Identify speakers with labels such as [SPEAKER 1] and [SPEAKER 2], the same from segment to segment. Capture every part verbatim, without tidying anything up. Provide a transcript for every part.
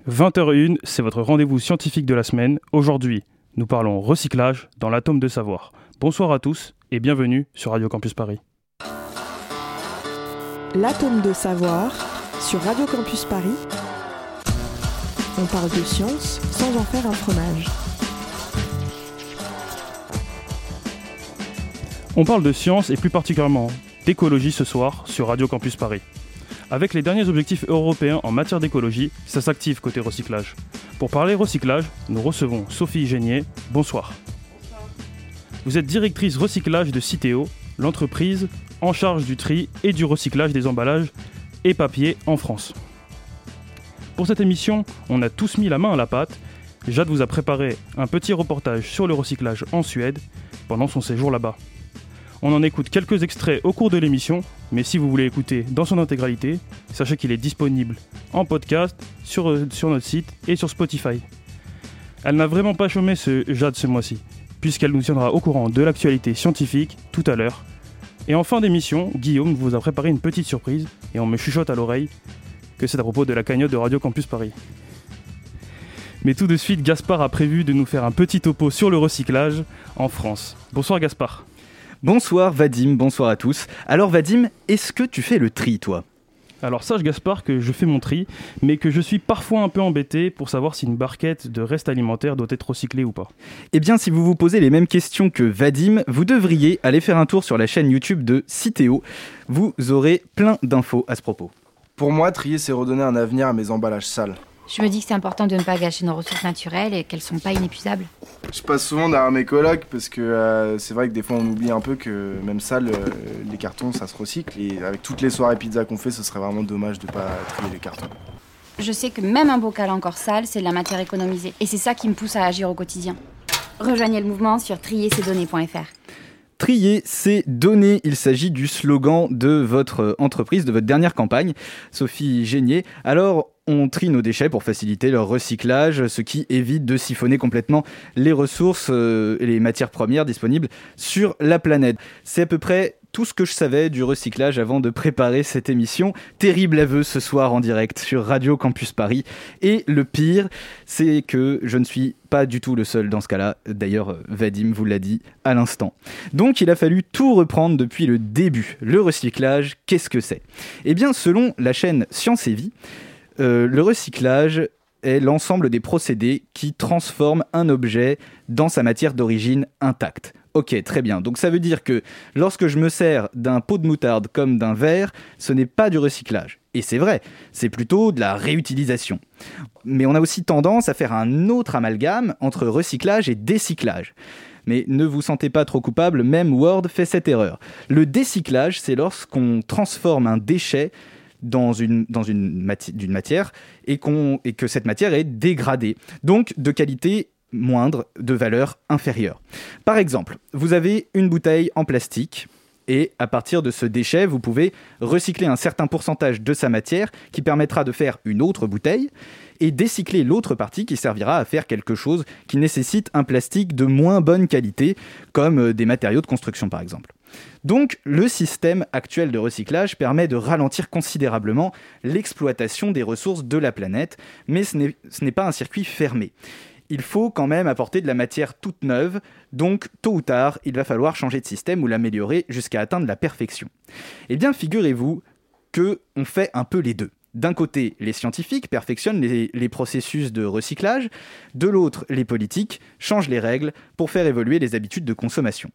[SPEAKER 1] vingt heures zéro un, c'est votre rendez-vous scientifique de la semaine. Aujourd'hui, nous parlons recyclage dans l'atome de savoir. Bonsoir à tous et bienvenue sur Radio Campus Paris.
[SPEAKER 2] L'atome de savoir sur Radio Campus Paris. On parle de science sans en faire un fromage.
[SPEAKER 1] On parle de science et plus particulièrement d'écologie ce soir sur Radio Campus Paris. Avec les derniers objectifs européens en matière d'écologie, ça s'active côté recyclage. Pour parler recyclage, nous recevons Sophie Génier. Bonsoir. Bonsoir. Vous êtes directrice recyclage de Citeo, l'entreprise en charge du tri et du recyclage des emballages et papiers en France. Pour cette émission, on a tous mis la main à la pâte. Jade vous a préparé un petit reportage sur le recyclage en Suède pendant son séjour là-bas. On en écoute quelques extraits au cours de l'émission, mais si vous voulez écouter dans son intégralité, sachez qu'il est disponible en podcast sur, sur notre site et sur Spotify. Elle n'a vraiment pas chômé ce Jade ce mois-ci, puisqu'elle nous tiendra au courant de l'actualité scientifique tout à l'heure. Et en fin d'émission, Guillaume vous a préparé une petite surprise, et on me chuchote à l'oreille que c'est à propos de la cagnotte de Radio Campus Paris. Mais tout de suite, Gaspard a prévu de nous faire un petit topo sur le recyclage en France. Bonsoir Gaspard.
[SPEAKER 3] Bonsoir Vadim, bonsoir à tous. Alors Vadim, est-ce que tu fais le tri toi ?
[SPEAKER 1] Alors sache Gaspard que je fais mon tri, mais que je suis parfois un peu embêté pour savoir si une barquette de restes alimentaires doit être recyclée ou pas.
[SPEAKER 3] Eh bien si vous vous posez les mêmes questions que Vadim, vous devriez aller faire un tour sur la chaîne YouTube de Citeo. Vous aurez plein d'infos à ce propos.
[SPEAKER 4] Pour moi, trier c'est redonner un avenir à mes emballages sales.
[SPEAKER 5] Je me dis que c'est important de ne pas gâcher nos ressources naturelles et qu'elles sont pas inépuisables.
[SPEAKER 4] Je passe souvent derrière mes colocs parce que euh, c'est vrai que des fois on oublie un peu que même sales, euh, les cartons ça se recycle. Et avec toutes les soirées pizza qu'on fait, ce serait vraiment dommage de pas trier les cartons.
[SPEAKER 5] Je sais que même un bocal encore sale, c'est de la matière économisée. Et c'est ça qui me pousse à agir au quotidien. Rejoignez le mouvement sur trier c'est donner point f r.
[SPEAKER 3] Trier, c'est donner. Il s'agit du slogan de votre entreprise, de votre dernière campagne, Sophie Génier. Alors, on trie nos déchets pour faciliter leur recyclage, ce qui évite de siphonner complètement les ressources euh, et les matières premières disponibles sur la planète. C'est à peu près tout ce que je savais du recyclage avant de préparer cette émission. Terrible aveu ce soir en direct sur Radio Campus Paris. Et le pire, c'est que je ne suis pas du tout le seul dans ce cas-là. D'ailleurs, Vadim vous l'a dit à l'instant. Donc, il a fallu tout reprendre depuis le début. Le recyclage, qu'est-ce que c'est ? Eh bien, selon la chaîne Science et Vie, euh, le recyclage est l'ensemble des procédés qui transforment un objet dans sa matière d'origine intacte. Ok, très bien. Donc ça veut dire que lorsque je me sers d'un pot de moutarde comme d'un verre, ce n'est pas du recyclage. Et c'est vrai, c'est plutôt de la réutilisation. Mais on a aussi tendance à faire un autre amalgame entre recyclage et décyclage. Mais ne vous sentez pas trop coupable, même Word fait cette erreur. Le décyclage, c'est lorsqu'on transforme un déchet dans une, dans une mati- d'une matière et, qu'on, et que cette matière est dégradée, donc de qualité moindre, de valeur inférieure. Par exemple, vous avez une bouteille en plastique et à partir de ce déchet, vous pouvez recycler un certain pourcentage de sa matière qui permettra de faire une autre bouteille et décycler l'autre partie qui servira à faire quelque chose qui nécessite un plastique de moins bonne qualité, comme des matériaux de construction par exemple. Donc, le système actuel de recyclage permet de ralentir considérablement l'exploitation des ressources de la planète, mais ce n'est, ce n'est pas un circuit fermé. Il faut quand même apporter de la matière toute neuve, donc tôt ou tard, il va falloir changer de système ou l'améliorer jusqu'à atteindre la perfection. Eh bien, figurez-vous qu'on fait un peu les deux. D'un côté, les scientifiques perfectionnent les, les processus de recyclage, de l'autre, les politiques changent les règles pour faire évoluer les habitudes de consommation.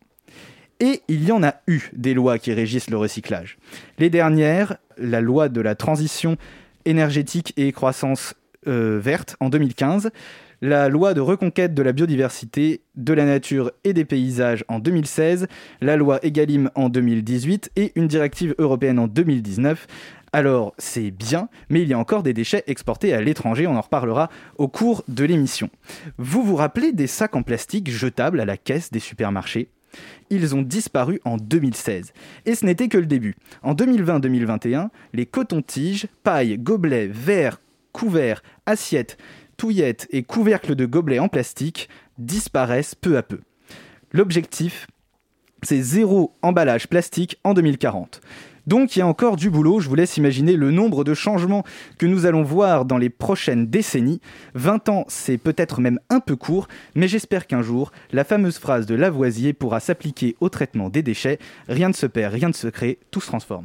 [SPEAKER 3] Et il y en a eu des lois qui régissent le recyclage. Les dernières, la loi de la transition énergétique et croissance euh, verte en deux mille quinze, la loi de reconquête de la biodiversité, de la nature et des paysages en deux mille seize, la loi Egalim en deux mille dix-huit et une directive européenne en deux mille dix-neuf. Alors, c'est bien, mais il y a encore des déchets exportés à l'étranger, on en reparlera au cours de l'émission. Vous vous rappelez des sacs en plastique jetables à la caisse des supermarchés ? Ils ont disparu en deux mille seize. Et ce n'était que le début. En deux mille vingt deux mille vingt et un, les cotons-tiges, pailles, gobelets, verres, couverts, assiettes, touillettes et couvercles de gobelets en plastique disparaissent peu à peu. L'objectif, c'est zéro emballage plastique en deux mille quarante. Donc il y a encore du boulot, je vous laisse imaginer le nombre de changements que nous allons voir dans les prochaines décennies. vingt ans, c'est peut-être même un peu court, mais j'espère qu'un jour, la fameuse phrase de Lavoisier pourra s'appliquer au traitement des déchets. Rien ne se perd, rien ne se crée, tout se transforme.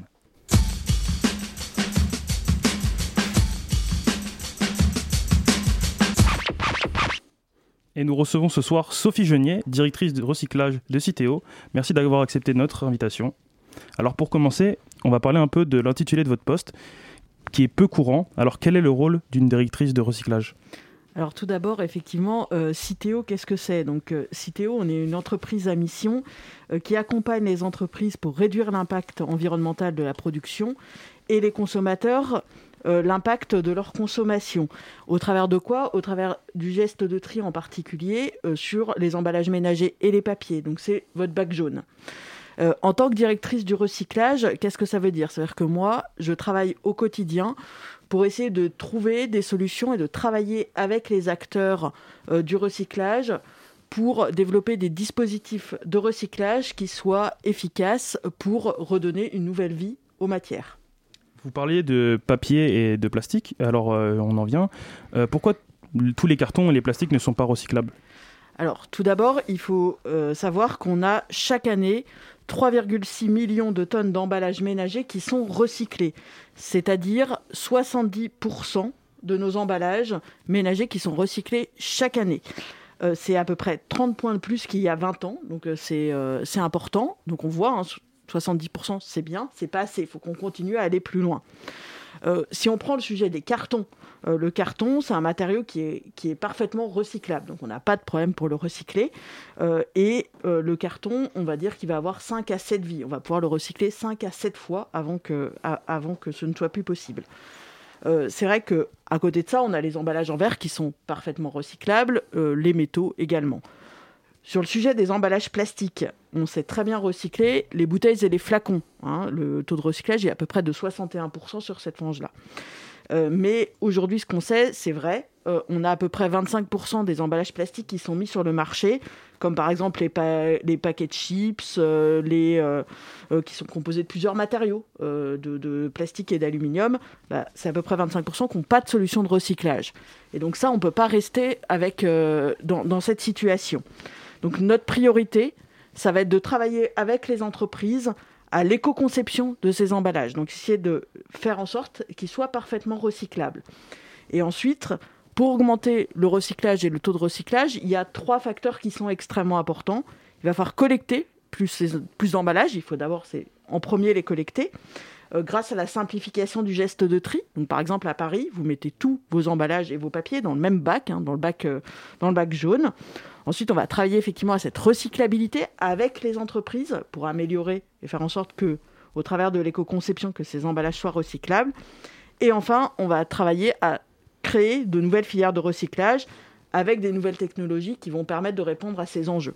[SPEAKER 1] Et nous recevons ce soir Sophie Genier, directrice de recyclage de Citeo. Merci d'avoir accepté notre invitation. Alors pour commencer, on va parler un peu de l'intitulé de votre poste, qui est peu courant. Alors quel est le rôle d'une directrice de recyclage ?
[SPEAKER 6] Alors tout d'abord, effectivement, euh, Citeo, qu'est-ce que c'est ? Donc euh, Citeo, on est une entreprise à mission euh, qui accompagne les entreprises pour réduire l'impact environnemental de la production et les consommateurs, euh, l'impact de leur consommation. Au travers de quoi ? Au travers du geste de tri en particulier euh, sur les emballages ménagers et les papiers. Donc c'est votre bac jaune. Euh, en tant que directrice du recyclage, qu'est-ce que ça veut dire ? C'est-à-dire que moi, je travaille au quotidien pour essayer de trouver des solutions et de travailler avec les acteurs euh, du recyclage pour développer des dispositifs de recyclage qui soient efficaces pour redonner une nouvelle vie aux matières.
[SPEAKER 1] Vous parliez de papier et de plastique, alors euh, on en vient. Euh, pourquoi tous les cartons et les plastiques ne sont pas recyclables ?
[SPEAKER 6] Alors, tout d'abord, il faut euh, savoir qu'on a chaque année trois virgule six millions de tonnes d'emballages ménagers qui sont recyclés, c'est-à-dire soixante-dix pour cent de nos emballages ménagers qui sont recyclés chaque année. Euh, c'est à peu près trente points de plus qu'il y a vingt ans, donc euh, c'est, euh, c'est important. Donc on voit, hein, soixante-dix pour cent c'est bien, c'est pas assez, il faut qu'on continue à aller plus loin. Euh, si on prend le sujet des cartons, euh, le carton, c'est un matériau qui est, qui est parfaitement recyclable. Donc, on n'a pas de problème pour le recycler. Euh, et euh, le carton, on va dire qu'il va avoir cinq à sept vies. On va pouvoir le recycler cinq à sept fois avant que, à, avant que ce ne soit plus possible. Euh, c'est vrai qu'à côté de ça, on a les emballages en verre qui sont parfaitement recyclables, euh, les métaux également. Sur le sujet des emballages plastiques, on sait très bien recycler les bouteilles et les flacons. Hein. Le taux de recyclage est à peu près de soixante et un pour cent sur cette frange-là. Euh, mais aujourd'hui, ce qu'on sait, c'est vrai, euh, on a à peu près vingt-cinq pour cent des emballages plastiques qui sont mis sur le marché, comme par exemple les, pa- les paquets de chips, euh, les, euh, euh, qui sont composés de plusieurs matériaux, euh, de, de plastique et d'aluminium. Bah, c'est à peu près vingt-cinq pour cent qui n'ont pas de solution de recyclage. Et donc ça, on ne peut pas rester avec, euh, dans, dans cette situation. Donc notre priorité, ça va être de travailler avec les entreprises à l'éco-conception de ces emballages. Donc essayer de faire en sorte qu'ils soient parfaitement recyclables. Et ensuite, pour augmenter le recyclage et le taux de recyclage, il y a trois facteurs qui sont extrêmement importants. Il va falloir collecter plus, les, plus d'emballages. Il faut d'abord, c'est, en premier, les collecter. Euh, grâce à la simplification du geste de tri. Donc, par exemple, à Paris, vous mettez tous vos emballages et vos papiers dans le même bac, hein, dans, le bac euh, dans le bac jaune. Ensuite, on va travailler effectivement à cette recyclabilité avec les entreprises pour améliorer et faire en sorte que, au travers de l'éco-conception, que ces emballages soient recyclables. Et enfin, on va travailler à créer de nouvelles filières de recyclage avec des nouvelles technologies qui vont permettre de répondre à ces enjeux.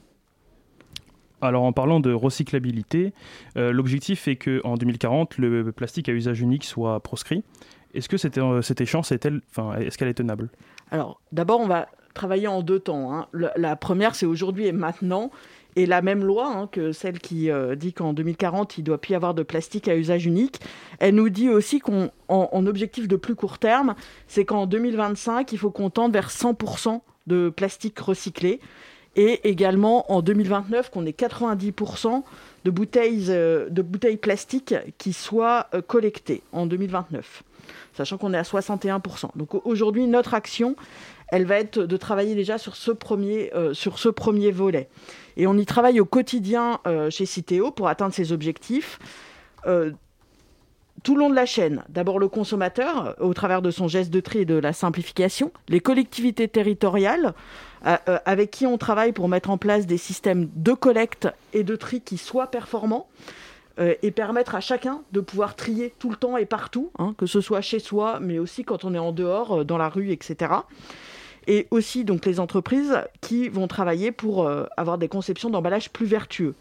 [SPEAKER 1] Alors en parlant de recyclabilité, euh, l'objectif est qu'en deux mille quarante, le plastique à usage unique soit proscrit. Est-ce que cette, euh, cette échéance est-elle, enfin, est-ce qu'elle est tenable ?
[SPEAKER 6] Alors d'abord, on va travailler en deux temps. Hein. Le, la première, c'est aujourd'hui et maintenant. Et la même loi hein, que celle qui euh, dit qu'en deux mille quarante, il ne doit plus y avoir de plastique à usage unique, elle nous dit aussi qu'en en objectif de plus court terme, c'est qu'en deux mille vingt-cinq, il faut qu'on tende vers cent pour cent de plastique recyclé. Et également en deux mille vingt-neuf, qu'on ait quatre-vingt-dix pour cent de bouteilles, euh, de bouteilles plastiques qui soient euh, collectées en deux mille vingt-neuf, sachant qu'on est à soixante et un pour cent. Donc aujourd'hui, notre action, elle va être de travailler déjà sur ce premier, euh, sur ce premier volet. Et on y travaille au quotidien euh, chez Citeo pour atteindre ces objectifs. Euh, tout le long de la chaîne, d'abord le consommateur, au travers de son geste de tri et de la simplification, les collectivités territoriales, euh, euh, avec qui on travaille pour mettre en place des systèmes de collecte et de tri qui soient performants, euh, et permettre à chacun de pouvoir trier tout le temps et partout, hein, que ce soit chez soi, mais aussi quand on est en dehors, euh, dans la rue, et cetera. Et aussi donc les entreprises qui vont travailler pour euh, avoir des conceptions d'emballage plus vertueux.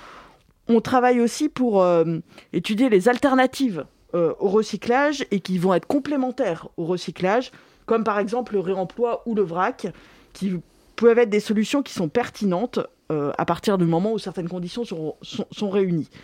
[SPEAKER 6] On travaille aussi pour euh, étudier les alternatives euh, au recyclage et qui vont être complémentaires au recyclage, comme par exemple le réemploi ou le vrac, qui peuvent être des solutions qui sont pertinentes euh, à partir du moment où certaines conditions sont, sont, sont réunies.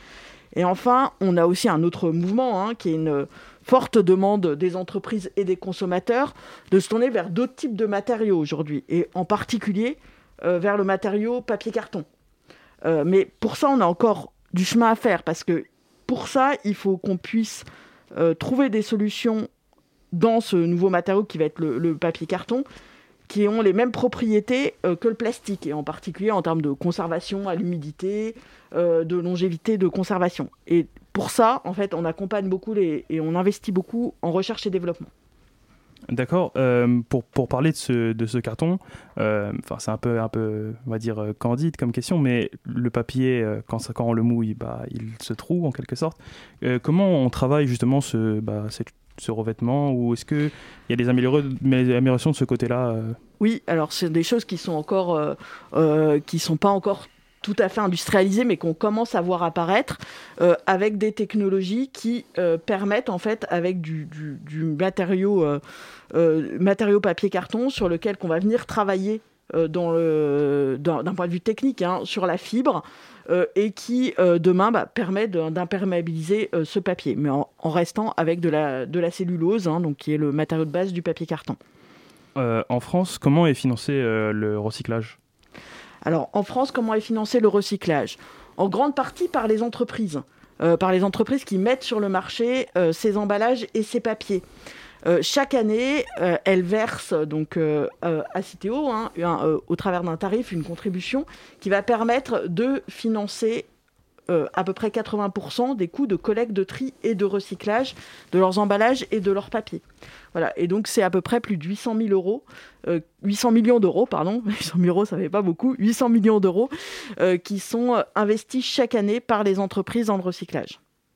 [SPEAKER 6] Et enfin, on a aussi un autre mouvement hein, qui est une forte demande des entreprises et des consommateurs de se tourner vers d'autres types de matériaux aujourd'hui, et en particulier euh, vers le matériau papier-carton. Euh, mais pour ça, on a encore du chemin à faire, parce que pour ça, il faut qu'on puisse euh, trouver des solutions dans ce nouveau matériau qui va être le, le papier-carton, qui ont les mêmes propriétés euh, que le plastique, et en particulier en termes de conservation à l'humidité, euh, de longévité, de conservation. Et pour ça, en fait, on accompagne beaucoup les, et on investit beaucoup en recherche et développement.
[SPEAKER 1] D'accord. Euh, pour, pour parler de ce, de ce carton, euh, c'est un peu, un peu, on va dire, euh, candide comme question, mais le papier, euh, quand, ça, quand on le mouille, bah, il se trouve en quelque sorte. Euh, comment on travaille justement ce, bah, cette, ce revêtement, ou est-ce qu'il y a des améliorations de ce côté-là euh...
[SPEAKER 6] Oui, alors c'est des choses qui sont encore, euh, euh, qui sont pas encore tout à fait industrialisées, mais qu'on commence à voir apparaître euh, avec des technologies qui euh, permettent en fait, avec du, du, du matériau, euh, euh, matériau papier-carton sur lequel qu'on va venir travailler euh, dans le, d'un, d'un point de vue technique hein, sur la fibre. Euh, et qui, euh, demain, bah, permet de, d'imperméabiliser euh, ce papier, mais en, en restant avec de la, de la cellulose, hein, donc, qui est le matériau de base du papier carton.
[SPEAKER 1] Euh, en France, comment est financé euh, le recyclage ?
[SPEAKER 6] Alors, en France, comment est financé le recyclage ? En grande partie par les entreprises, euh, par les entreprises qui mettent sur le marché euh, ces emballages et ces papiers. Euh, chaque année, euh, elles versent donc, euh, euh, à Citeo, hein, un, euh, au travers d'un tarif, une contribution qui va permettre de financer euh, à peu près quatre-vingts pour cent des coûts de collecte, de tri et de recyclage de leurs emballages et de leurs papiers. Voilà. Et donc, c'est à peu près plus de huit cent mille euros, euh, huit cents millions d'euros, pardon, huit cents mille euros, ça ne fait pas beaucoup, huit cents millions d'euros euh, qui sont euh, investis chaque année par les entreprises dans le recyclage.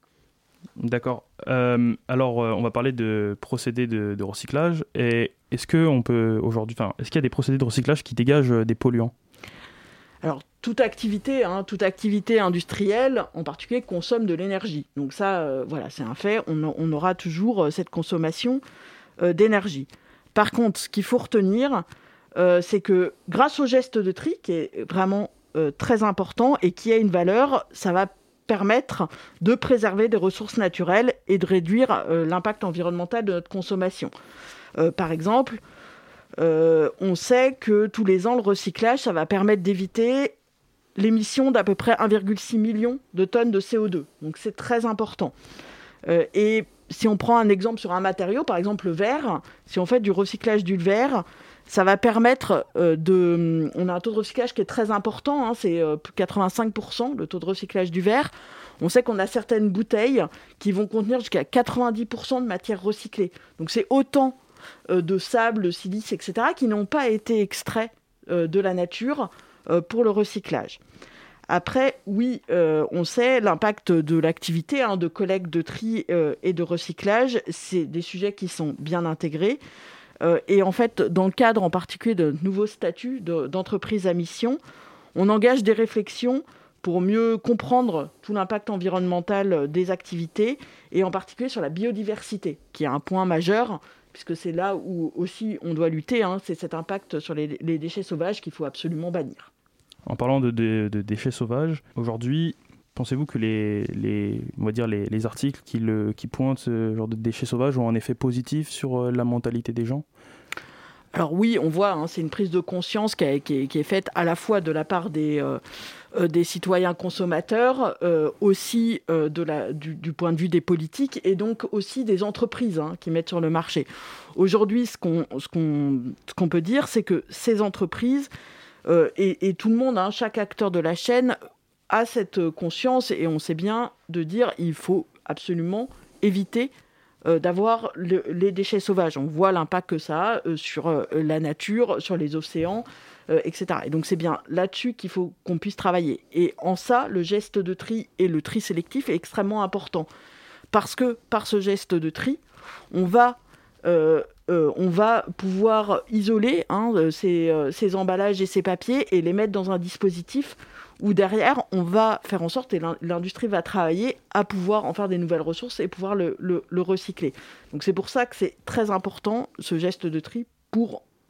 [SPEAKER 1] D'accord. Euh, alors, euh, on va parler de procédés de, de recyclage. Et est-ce que on peut aujourd'hui, enfin, est-ce qu'il y a des procédés de recyclage qui dégagent euh, des polluants ?
[SPEAKER 6] Alors, toute activité, hein, toute activité industrielle, en particulier, consomme de l'énergie. Donc ça, euh, voilà, c'est un fait. On, on aura toujours euh, cette consommation euh, d'énergie. Par contre, ce qu'il faut retenir, euh, c'est que grâce au geste de tri, qui est vraiment euh, très important et qui a une valeur, ça va permettre de préserver des ressources naturelles et de réduire euh, l'impact environnemental de notre consommation. Euh, par exemple, euh, on sait que tous les ans, le recyclage, ça va permettre d'éviter l'émission d'à peu près un virgule six million de tonnes de C O deux. Donc c'est très important. Euh, et si on prend un exemple sur un matériau, par exemple le verre, si on fait du recyclage du verre, ça va permettre euh, de... On a un taux de recyclage qui est très important, hein, c'est euh, quatre-vingt-cinq pour cent le taux de recyclage du verre. On sait qu'on a certaines bouteilles qui vont contenir jusqu'à quatre-vingt-dix pour cent de matière recyclée. Donc c'est autant euh, de sable, de silice, et cetera, qui n'ont pas été extraits euh, de la nature euh, pour le recyclage. Après, oui, euh, on sait l'impact de l'activité hein, de collecte, de tri euh, et de recyclage. C'est des sujets qui sont bien intégrés. Euh, et en fait, dans le cadre en particulier de nouveaux statuts de, d'entreprise à mission, on engage des réflexions pour mieux comprendre tout l'impact environnemental des activités et en particulier sur la biodiversité, qui est un point majeur, puisque c'est là où aussi on doit lutter, hein, c'est cet impact sur les, les déchets sauvages qu'il faut absolument bannir.
[SPEAKER 1] En parlant de, de, de déchets sauvages, aujourd'hui, pensez-vous que les, les, on va dire les, les articles qui, le, qui pointent ce genre de déchets sauvages ont un effet positif sur la mentalité des gens ?
[SPEAKER 6] Alors oui, on voit, hein, c'est une prise de conscience qui, a, qui, est, qui est faite à la fois de la part des, euh, euh, des citoyens consommateurs, euh, aussi euh, de la, du, du point de vue des politiques et donc aussi des entreprises hein, qui mettent sur le marché. Aujourd'hui, ce qu'on, ce qu'on, ce qu'on peut dire, c'est que ces entreprises euh, et, et tout le monde, hein, chaque acteur de la chaîne a cette conscience et on sait bien de dire il faut absolument éviter euh, d'avoir le, les déchets sauvages. On voit l'impact que ça a euh, sur euh, la nature, sur les océans, euh, et cetera. Et donc c'est bien là-dessus qu'il faut qu'on puisse travailler. Et en ça, le geste de tri et le tri sélectif est extrêmement important. Parce que par ce geste de tri, on va... Euh, Euh, on va pouvoir isoler hein, ces, euh, ces emballages et ces papiers et les mettre dans un dispositif où derrière, on va faire en sorte, et l'industrie va travailler à pouvoir en faire des nouvelles ressources et pouvoir le, le, le recycler. Donc c'est pour ça que c'est très important, ce geste de tri, pour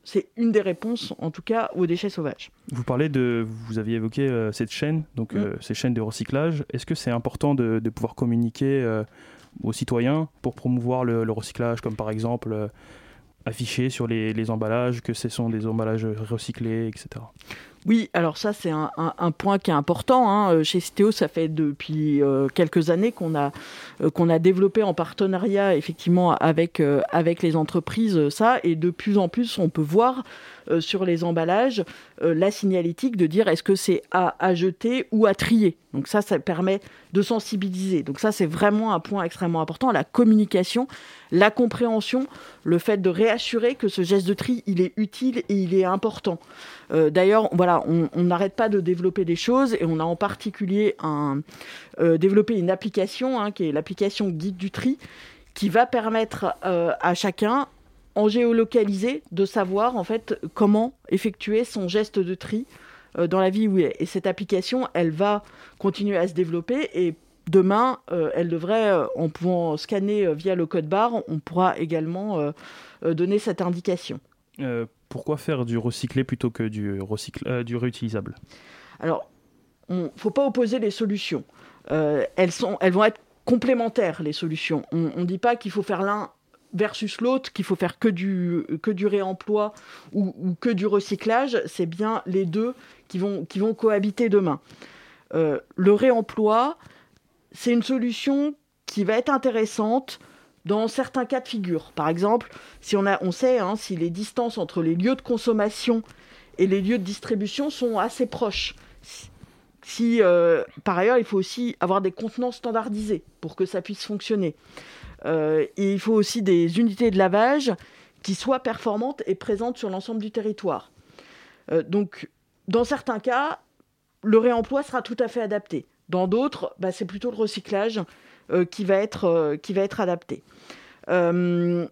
[SPEAKER 6] c'est une des réponses, en tout cas, aux déchets sauvages.
[SPEAKER 1] Vous parlez de, vous aviez évoqué euh, cette chaîne, donc mmh. euh, ces chaînes de recyclage. Est-ce que c'est important de, de pouvoir communiquer euh, aux citoyens pour promouvoir le, le recyclage, comme par exemple euh, afficher sur les, les emballages que ce sont des emballages recyclés, et cetera.
[SPEAKER 6] Oui, alors ça, c'est un, un, un point qui est important. Hein. Chez Citeo, ça fait depuis euh, quelques années qu'on a, euh, qu'on a développé en partenariat, effectivement, avec, euh, avec les entreprises, euh, ça. Et de plus en plus, on peut voir euh, sur les emballages euh, la signalétique de dire est-ce que c'est à, à jeter ou à trier. Donc ça, ça permet de sensibiliser. Donc ça, c'est vraiment un point extrêmement important. La communication, la compréhension, le fait de réassurer que ce geste de tri, il est utile et il est important. Euh, d'ailleurs, voilà, on n'arrête pas de développer des choses et on a en particulier un, euh, développé une application, hein, qui est l'application Guide du tri, qui va permettre euh, à chacun, en géolocalisé, de savoir en fait comment effectuer son geste de tri euh, dans la vie où il est. Et cette application, elle va continuer à se développer et demain, euh, elle devrait, euh, en pouvant scanner euh, via le code barre, on pourra également euh, euh, donner cette indication.
[SPEAKER 1] Euh, pourquoi faire du recyclé plutôt que du, recycle, euh, du réutilisable ?
[SPEAKER 6] Alors, il ne faut pas opposer les solutions. Euh, elles, sont, elles vont être complémentaires, les solutions. On ne dit pas qu'il faut faire l'un versus l'autre, qu'il faut faire que du, que du réemploi ou, ou que du recyclage. C'est bien les deux qui vont, qui vont cohabiter demain. Euh, le réemploi, c'est une solution qui va être intéressante dans certains cas de figure. Par exemple, si on, a, on sait hein, si les distances entre les lieux de consommation et les lieux de distribution sont assez proches. Si, si euh, par ailleurs, il faut aussi avoir des contenants standardisés pour que ça puisse fonctionner. Euh, et il faut aussi des unités de lavage qui soient performantes et présentes sur l'ensemble du territoire. Euh, donc, dans certains cas, le réemploi sera tout à fait adapté. Dans d'autres, bah, c'est plutôt le recyclage euh, qui, va être, euh, qui va être adapté. Euh,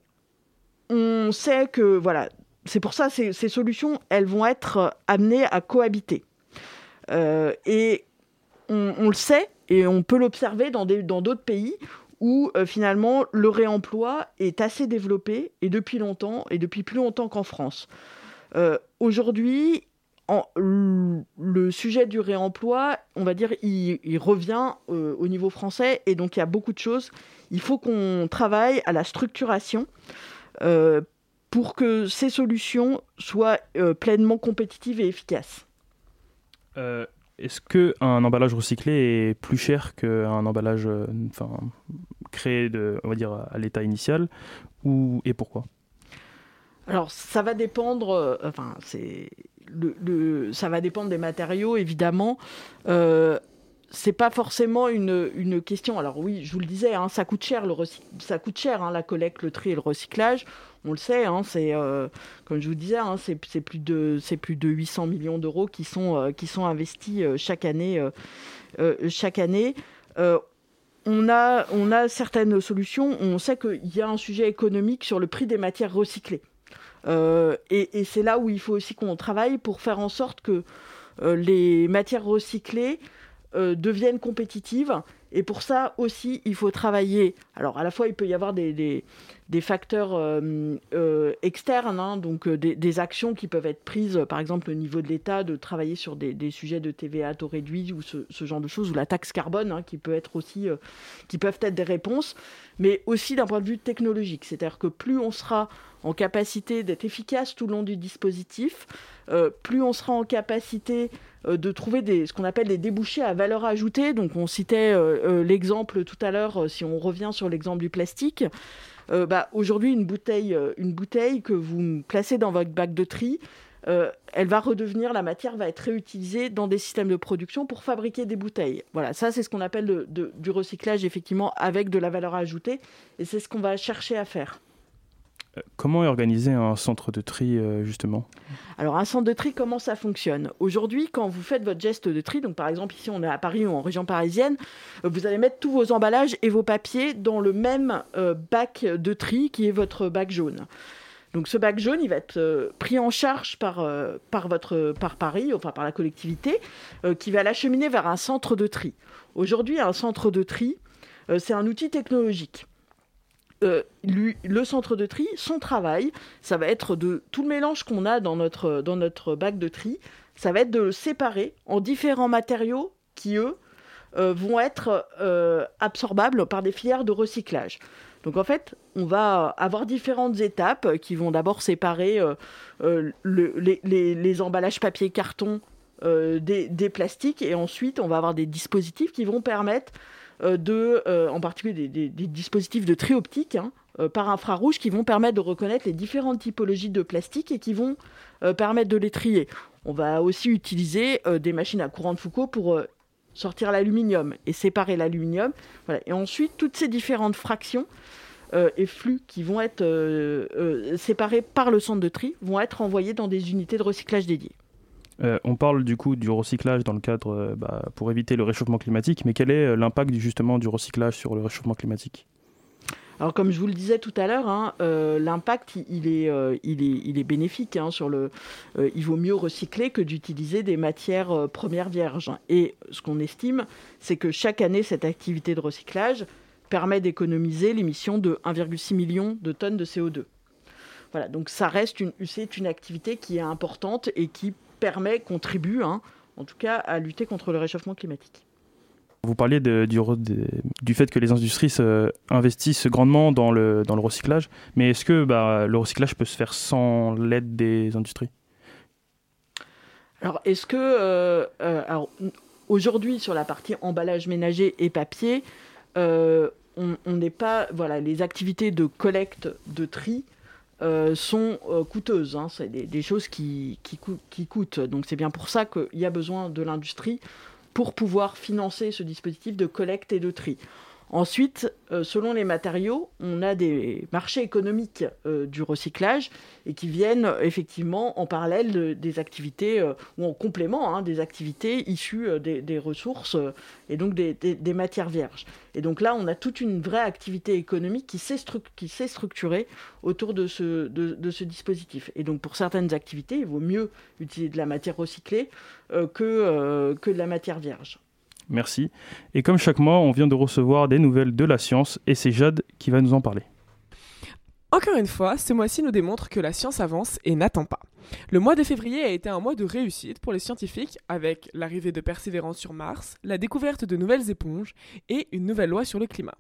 [SPEAKER 6] on sait que, voilà, c'est pour ça que ces, ces solutions, elles vont être amenées à cohabiter. Euh, et on, on le sait, et on peut l'observer dans, des, dans d'autres pays où, euh, finalement, le réemploi est assez développé, et depuis longtemps, et depuis plus longtemps qu'en France. Euh, aujourd'hui, En, le sujet du réemploi, on va dire, il, il revient euh, au niveau français et donc il y a beaucoup de choses. Il faut qu'on travaille à la structuration euh, pour que ces solutions soient euh, pleinement compétitives et efficaces.
[SPEAKER 1] Euh, est-ce qu'un emballage recyclé est plus cher qu'un emballage euh, enfin, créé de, on va dire, à l'état initial ou, et pourquoi ?
[SPEAKER 6] Alors, ça va dépendre... Euh, enfin, c'est... Le, le, ça va dépendre des matériaux, évidemment. Euh, c'est pas forcément une, une question. Alors oui, je vous le disais, hein, ça coûte cher, le recy... ça coûte cher hein, la collecte, le tri et le recyclage. On le sait, hein, c'est euh, comme je vous disais, hein, c'est, c'est plus de c'est plus de huit cents millions d'euros qui sont euh, qui sont investis euh, chaque année. Euh, euh, chaque année. Euh, on a on a certaines solutions. On sait qu'il y a un sujet économique sur le prix des matières recyclées. Euh, et, et c'est là où il faut aussi qu'on travaille pour faire en sorte que euh, les matières recyclées euh, deviennent compétitives. Et pour ça aussi, il faut travailler. Alors, à la fois, il peut y avoir des, des, des facteurs euh, euh, externes, hein, donc euh, des, des actions qui peuvent être prises, par exemple, au niveau de l'État, de travailler sur des, des sujets de T V A à taux réduit ou ce, ce genre de choses, ou la taxe carbone, hein, qui, peut être aussi, euh, qui peuvent être des réponses, mais aussi d'un point de vue technologique. C'est-à-dire que plus on sera en capacité d'être efficace tout le long du dispositif, euh, plus on sera en capacité euh, de trouver des, ce qu'on appelle des débouchés à valeur ajoutée. Donc on citait euh, euh, l'exemple tout à l'heure, euh, si on revient sur l'exemple du plastique. Euh, bah, aujourd'hui, une bouteille, euh, une bouteille que vous placez dans votre bac de tri, euh, elle va redevenir, la matière va être réutilisée dans des systèmes de production pour fabriquer des bouteilles. Voilà, ça c'est ce qu'on appelle de, de, du recyclage, effectivement, avec de la valeur ajoutée. Et c'est ce qu'on va chercher à faire.
[SPEAKER 1] Comment est organisé un centre de tri, euh, justement ?
[SPEAKER 6] Alors, un centre de tri, comment ça fonctionne ? Aujourd'hui, quand vous faites votre geste de tri, donc par exemple, ici, on est à Paris ou en région parisienne, vous allez mettre tous vos emballages et vos papiers dans le même euh, bac de tri qui est votre bac jaune. Donc, ce bac jaune, il va être euh, pris en charge par, euh, par, votre, par Paris, enfin par la collectivité, euh, qui va l'acheminer vers un centre de tri. Aujourd'hui, un centre de tri, euh, c'est un outil technologique. euh, lui, le centre de tri, son travail, ça va être de tout le mélange qu'on a dans notre, dans notre bac de tri, ça va être de le séparer en différents matériaux qui, eux, euh, vont être euh, absorbables par des filières de recyclage. Donc en fait, on va avoir différentes étapes qui vont d'abord séparer euh, euh, le, les, les, les emballages papier carton euh, des, des plastiques, et ensuite on va avoir des dispositifs qui vont permettre euh, de, euh, en particulier des, des, des dispositifs de tri optique hein, euh, par infrarouge qui vont permettre de reconnaître les différentes typologies de plastique et qui vont euh, permettre de les trier. On va aussi utiliser euh, des machines à courant de Foucault pour euh, sortir l'aluminium et séparer l'aluminium. Voilà. Et ensuite, toutes ces différentes fractions euh, et flux qui vont être euh, euh, séparés par le centre de tri vont être envoyés dans des unités de recyclage dédiées.
[SPEAKER 1] Euh, on parle du coup du recyclage dans le cadre euh, bah, pour éviter le réchauffement climatique, mais quel est euh, l'impact du, justement du recyclage sur le réchauffement climatique ?
[SPEAKER 6] Alors comme je vous le disais tout à l'heure, hein, euh, l'impact il est, euh, il est, il est bénéfique. Hein, sur le, euh, il vaut mieux recycler que d'utiliser des matières euh, premières vierges. Et ce qu'on estime, c'est que chaque année, cette activité de recyclage permet d'économiser l'émission de un virgule six million de tonnes de C O deux. Voilà, donc ça reste une, c'est une activité qui est importante et qui permet, contribue, hein, en tout cas, à lutter contre le réchauffement climatique.
[SPEAKER 1] Vous parliez de, du, de, du fait que les industries se, investissent grandement dans le, dans le recyclage, mais est-ce que bah, le recyclage peut se faire sans l'aide des industries ?
[SPEAKER 6] Alors, est-ce que... Euh, euh, alors, aujourd'hui, sur la partie emballage ménager et papier, euh, on n'est pas... Voilà, les activités de collecte, de tri, euh, sont euh, coûteuses. Hein, c'est des, des choses qui, qui, co- qui coûtent. Donc, c'est bien pour ça qu'il y a besoin de l'industrie pour pouvoir financer ce dispositif de collecte et de tri. Ensuite, euh, selon les matériaux, on a des marchés économiques euh, du recyclage et qui viennent euh, effectivement en parallèle de, des activités, euh, ou en complément hein, des activités issues euh, des, des ressources euh, et donc des, des, des matières vierges. Et donc là, on a toute une vraie activité économique qui s'est, stru- qui s'est structurée autour de ce, de, de ce dispositif. Et donc pour certaines activités, il vaut mieux utiliser de la matière recyclée euh, que, euh, que de la matière vierge.
[SPEAKER 1] Merci. Et comme chaque mois, on vient de recevoir des nouvelles de la science et c'est Jade qui va nous en parler.
[SPEAKER 7] Encore une fois, ce mois-ci nous démontre que la science avance et n'attend pas. Le mois de février a été un mois de réussite pour les scientifiques avec l'arrivée de Persévérance sur Mars, la découverte de nouvelles éponges et une nouvelle loi sur le climat.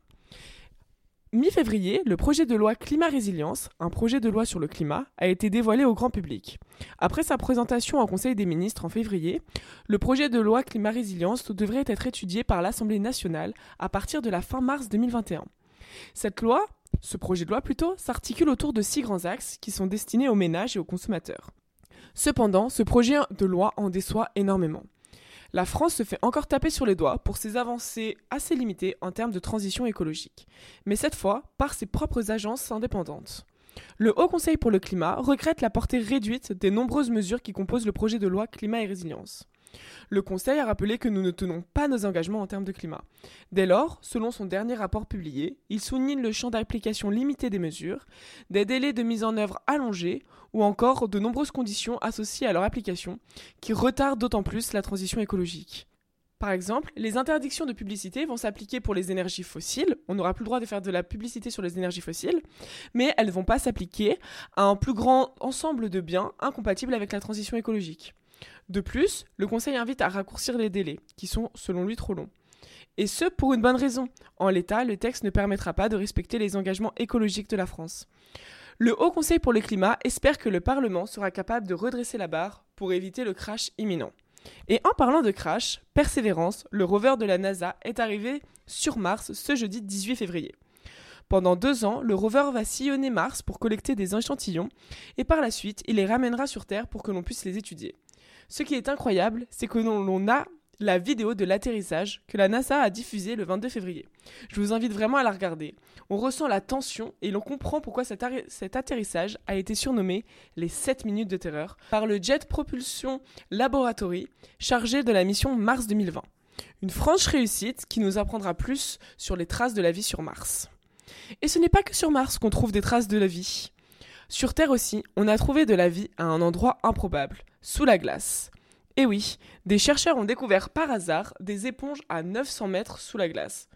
[SPEAKER 7] Mi-février, le projet de loi Climat Résilience, un projet de loi sur le climat, a été dévoilé au grand public. Après sa présentation en Conseil des ministres en février, le projet de loi Climat Résilience devrait être étudié par l'Assemblée nationale à partir de la fin mars deux mille vingt et un. Cette loi, ce projet de loi plutôt, s'articule autour de six grands axes qui sont destinés aux ménages et aux consommateurs. Cependant, ce projet de loi en déçoit énormément. La France se fait encore taper sur les doigts pour ses avancées assez limitées en termes de transition écologique, mais cette fois par ses propres agences indépendantes. Le Haut Conseil pour le climat regrette la portée réduite des nombreuses mesures qui composent le projet de loi Climat et Résilience. Le Conseil a rappelé que nous ne tenons pas nos engagements en termes de climat. Dès lors, selon son dernier rapport publié, il souligne le champ d'application limité des mesures, des délais de mise en œuvre allongés ou encore de nombreuses conditions associées à leur application qui retardent d'autant plus la transition écologique. Par exemple, les interdictions de publicité vont s'appliquer pour les énergies fossiles, on n'aura plus le droit de faire de la publicité sur les énergies fossiles, mais elles ne vont pas s'appliquer à un plus grand ensemble de biens incompatibles avec la transition écologique. De plus, le Conseil invite à raccourcir les délais, qui sont selon lui trop longs. Et ce, pour une bonne raison. En l'état, le texte ne permettra pas de respecter les engagements écologiques de la France. Le Haut Conseil pour le climat espère que le Parlement sera capable de redresser la barre pour éviter le crash imminent. Et en parlant de crash, Persévérance, le rover de la NASA, est arrivé sur Mars ce jeudi dix-huit février. Pendant deux ans, le rover va sillonner Mars pour collecter des échantillons et par la suite, il les ramènera sur Terre pour que l'on puisse les étudier. Ce qui est incroyable, c'est que l'on a la vidéo de l'atterrissage que la NASA a diffusée le vingt-deux février. Je vous invite vraiment à la regarder. On ressent la tension et l'on comprend pourquoi cet, arri- cet atterrissage a été surnommé les sept minutes de terreur par le Jet Propulsion Laboratory chargé de la mission Mars deux mille vingt. Une franche réussite qui nous apprendra plus sur les traces de la vie sur Mars. Et ce n'est pas que sur Mars qu'on trouve des traces de la vie. Sur Terre aussi, on a trouvé de la vie à un endroit improbable, sous la glace. Et oui, des chercheurs ont découvert par hasard des éponges à neuf cents mètres sous la glace.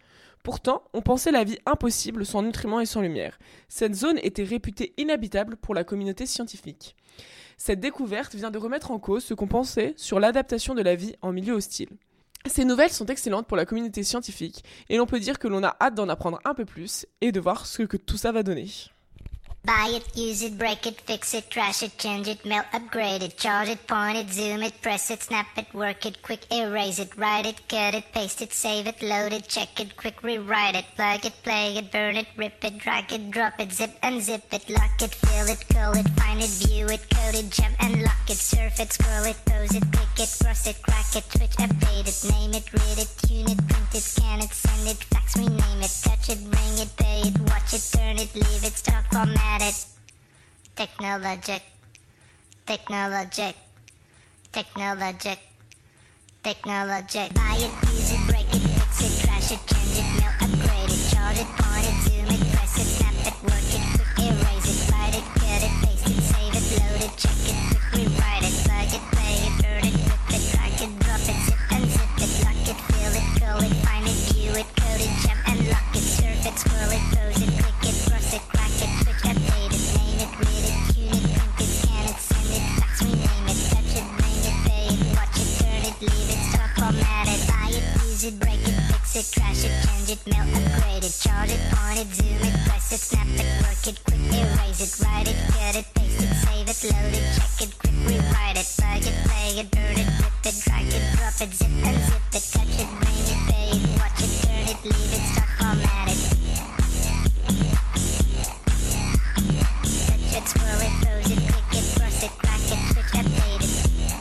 [SPEAKER 7] Pourtant, on pensait la vie impossible sans nutriments et sans lumière. Cette zone était réputée inhabitable pour la communauté scientifique. Cette découverte vient de remettre en cause ce qu'on pensait sur l'adaptation de la vie en milieu hostile. Ces nouvelles sont excellentes pour la communauté scientifique et l'on peut dire que l'on a hâte d'en apprendre un peu plus et de voir ce que tout ça va donner.
[SPEAKER 8] Buy it, use it, break it, fix it, trash it, change it, melt, upgrade it, charge it, point it, zoom it, press it, snap it, work it, quick erase it, write it, cut it, paste it, save it, load it, check it, quick rewrite it, plug it, play it, burn it, rip it, drag it, drop it, zip unzip it, lock it, fill it, call it, find it, view it, code it, jump and lock it, surf it, scroll it, pose it, click it, cross it, crack it, switch, update it, name it, read it, tune it, print it, scan it, send it, fax, rename it, touch it, bring it, pay it, watch it, turn it, leave it, stock, format it. Technologic, technologic, technologic, technologic. Buy it, use it, break it, fix it, trash it, change it, melt, upgrade it, charge it, point it, zoom it, press it, snap it, work it, quick erase it, write it, cut it, paste it, save it, load it, check it, quick rewrite it, plug it, play it, burn it, rip it, drag it, drop it, zip unzip it, lock it, fill it, call it, find it, view it, code it, jump and lock it, surf it, scroll it, pose it, click it, cross it, crack it, switch, update it, name it, read it, tune it, print it, scan it, send it, fax, rename it, touch it, bring it, pay it, watch it, turn it, leave it, stock, format it, buy it, use it, break it, fix it, trash it, change it, melt, upgrade it, charge it, point it, zoom it, press it, snap it, work it, quick erase it, write it, cut it, paste it, save it, load it, check it, quick rewrite it, plug it, play it, burn it, rip it, drag it, drop it, zip unzip it, touch it, bring it, pay it, watch it, turn it, leave it, stock, format it. Touch it, scroll it, pose it, click it, cross it, crack it, switch, update it.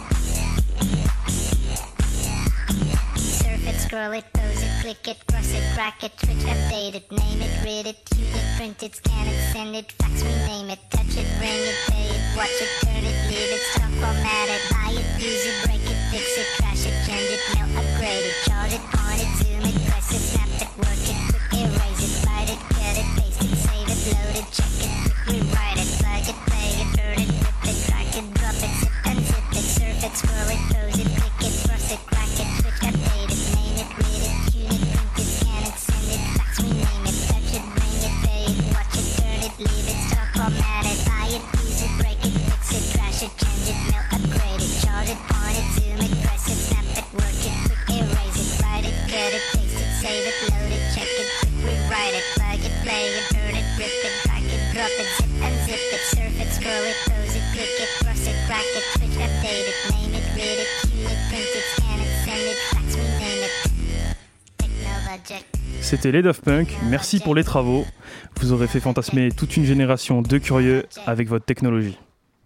[SPEAKER 8] Surf it, scroll it, pose it, click it, cross it, crack it, switch, update it, name it, read it, tune it, print it, scan it, send it, fax, rename it, touch it, bring it, pay it, watch it, turn it, leave it, stock, format it, buy it, use it, break it, fix it, trash it, change it, melt, upgrade it, charge it, point it, zoom it, press it, snap it, work it, quick erase it, write it, cut it, paste it, save it, load it, check it, quick rewrite it, plug it, play it, burn it, rip it, drag it, drop it, zip unzip it, surf it, scroll it, pose it, click it, cross it, crack it, switch, update it, name it, read it, tune it, print it, scan it, send it, fax, rename it, touch it, bring it, pay it, watch it, turn it, leave it, stock, format it, buy it, use it, break it, fix it, trash it, change it, melt, upgrade it, charge it, point it, zoom it, press it, snap it, work it, quick erase it, write it, cut it, paste it, save it, load it, check it, quick rewrite it, plug it, play it, burn it, rip it, drag it, drop it, zip unzip it, surf it, scroll it, pose it, click it, cross it, crack it, switch, update it, name it, read it, tune it, print it, scan it, send it, fax, rename it. Technologic.
[SPEAKER 1] C'était les Daft Punk, merci pour les travaux. Vous aurez fait fantasmer toute une génération de curieux avec votre technologie.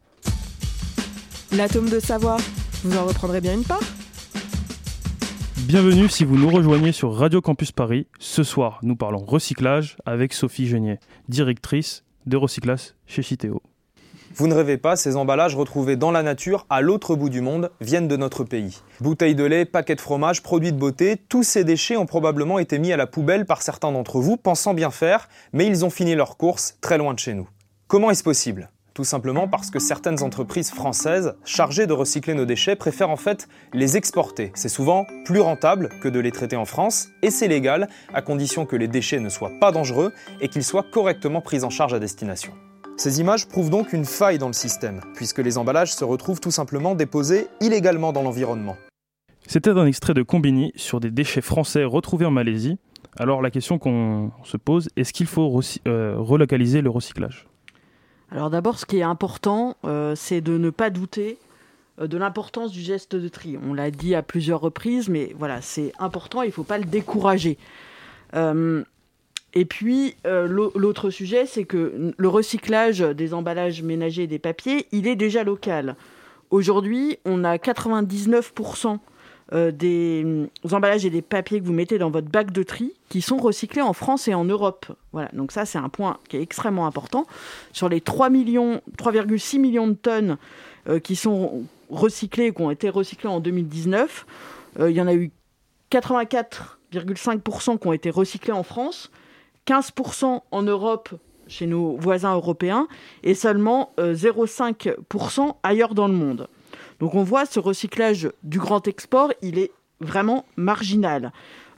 [SPEAKER 2] L'atome de savoir, vous en reprendrez bien une part ?
[SPEAKER 1] Bienvenue si vous nous rejoignez sur Radio Campus Paris. Ce soir, nous parlons recyclage avec Sophie Genier, directrice de recyclage chez Citeo.
[SPEAKER 9] Vous ne rêvez pas, ces emballages retrouvés dans la nature, à l'autre bout du monde, viennent de notre pays. Bouteilles de lait, paquets de fromage, produits de beauté, tous ces déchets ont probablement été mis à la poubelle par certains d'entre vous, pensant bien faire, mais ils ont fini leur course très loin de chez nous. Comment est-ce possible ? Tout simplement parce que certaines entreprises françaises, chargées de recycler nos déchets, préfèrent en fait les exporter. C'est souvent plus rentable que de les traiter en France, et c'est légal, à condition que les déchets ne soient pas dangereux et qu'ils soient correctement pris en charge à destination. Ces images prouvent donc une faille dans le système, puisque les emballages se retrouvent tout simplement déposés illégalement dans l'environnement.
[SPEAKER 1] C'était un extrait de Combini sur des déchets français retrouvés en Malaisie. Alors la question qu'on se pose, est-ce qu'il faut recy- euh, relocaliser le recyclage ?
[SPEAKER 6] Alors d'abord, ce qui est important, euh, c'est de ne pas douter euh, de l'importance du geste de tri. On l'a dit à plusieurs reprises, mais voilà, c'est important, il ne faut pas le décourager. Euh, Et puis, euh, l'autre sujet, c'est que le recyclage des emballages ménagers et des papiers, il est déjà local. Aujourd'hui, on a quatre-vingt-dix-neuf pour cent des emballages et des papiers que vous mettez dans votre bac de tri qui sont recyclés en France et en Europe. Voilà, donc ça, c'est un point qui est extrêmement important. Sur les trois virgule six millions de tonnes euh, qui sont recyclées, qui ont été recyclées en deux mille dix-neuf, euh, il y en a eu quatre-vingt-quatre virgule cinq pour cent qui ont été recyclés en France, quinze pour cent en Europe chez nos voisins européens et seulement euh, zéro virgule cinq pour cent ailleurs dans le monde. Donc on voit ce recyclage du grand export, il est vraiment marginal.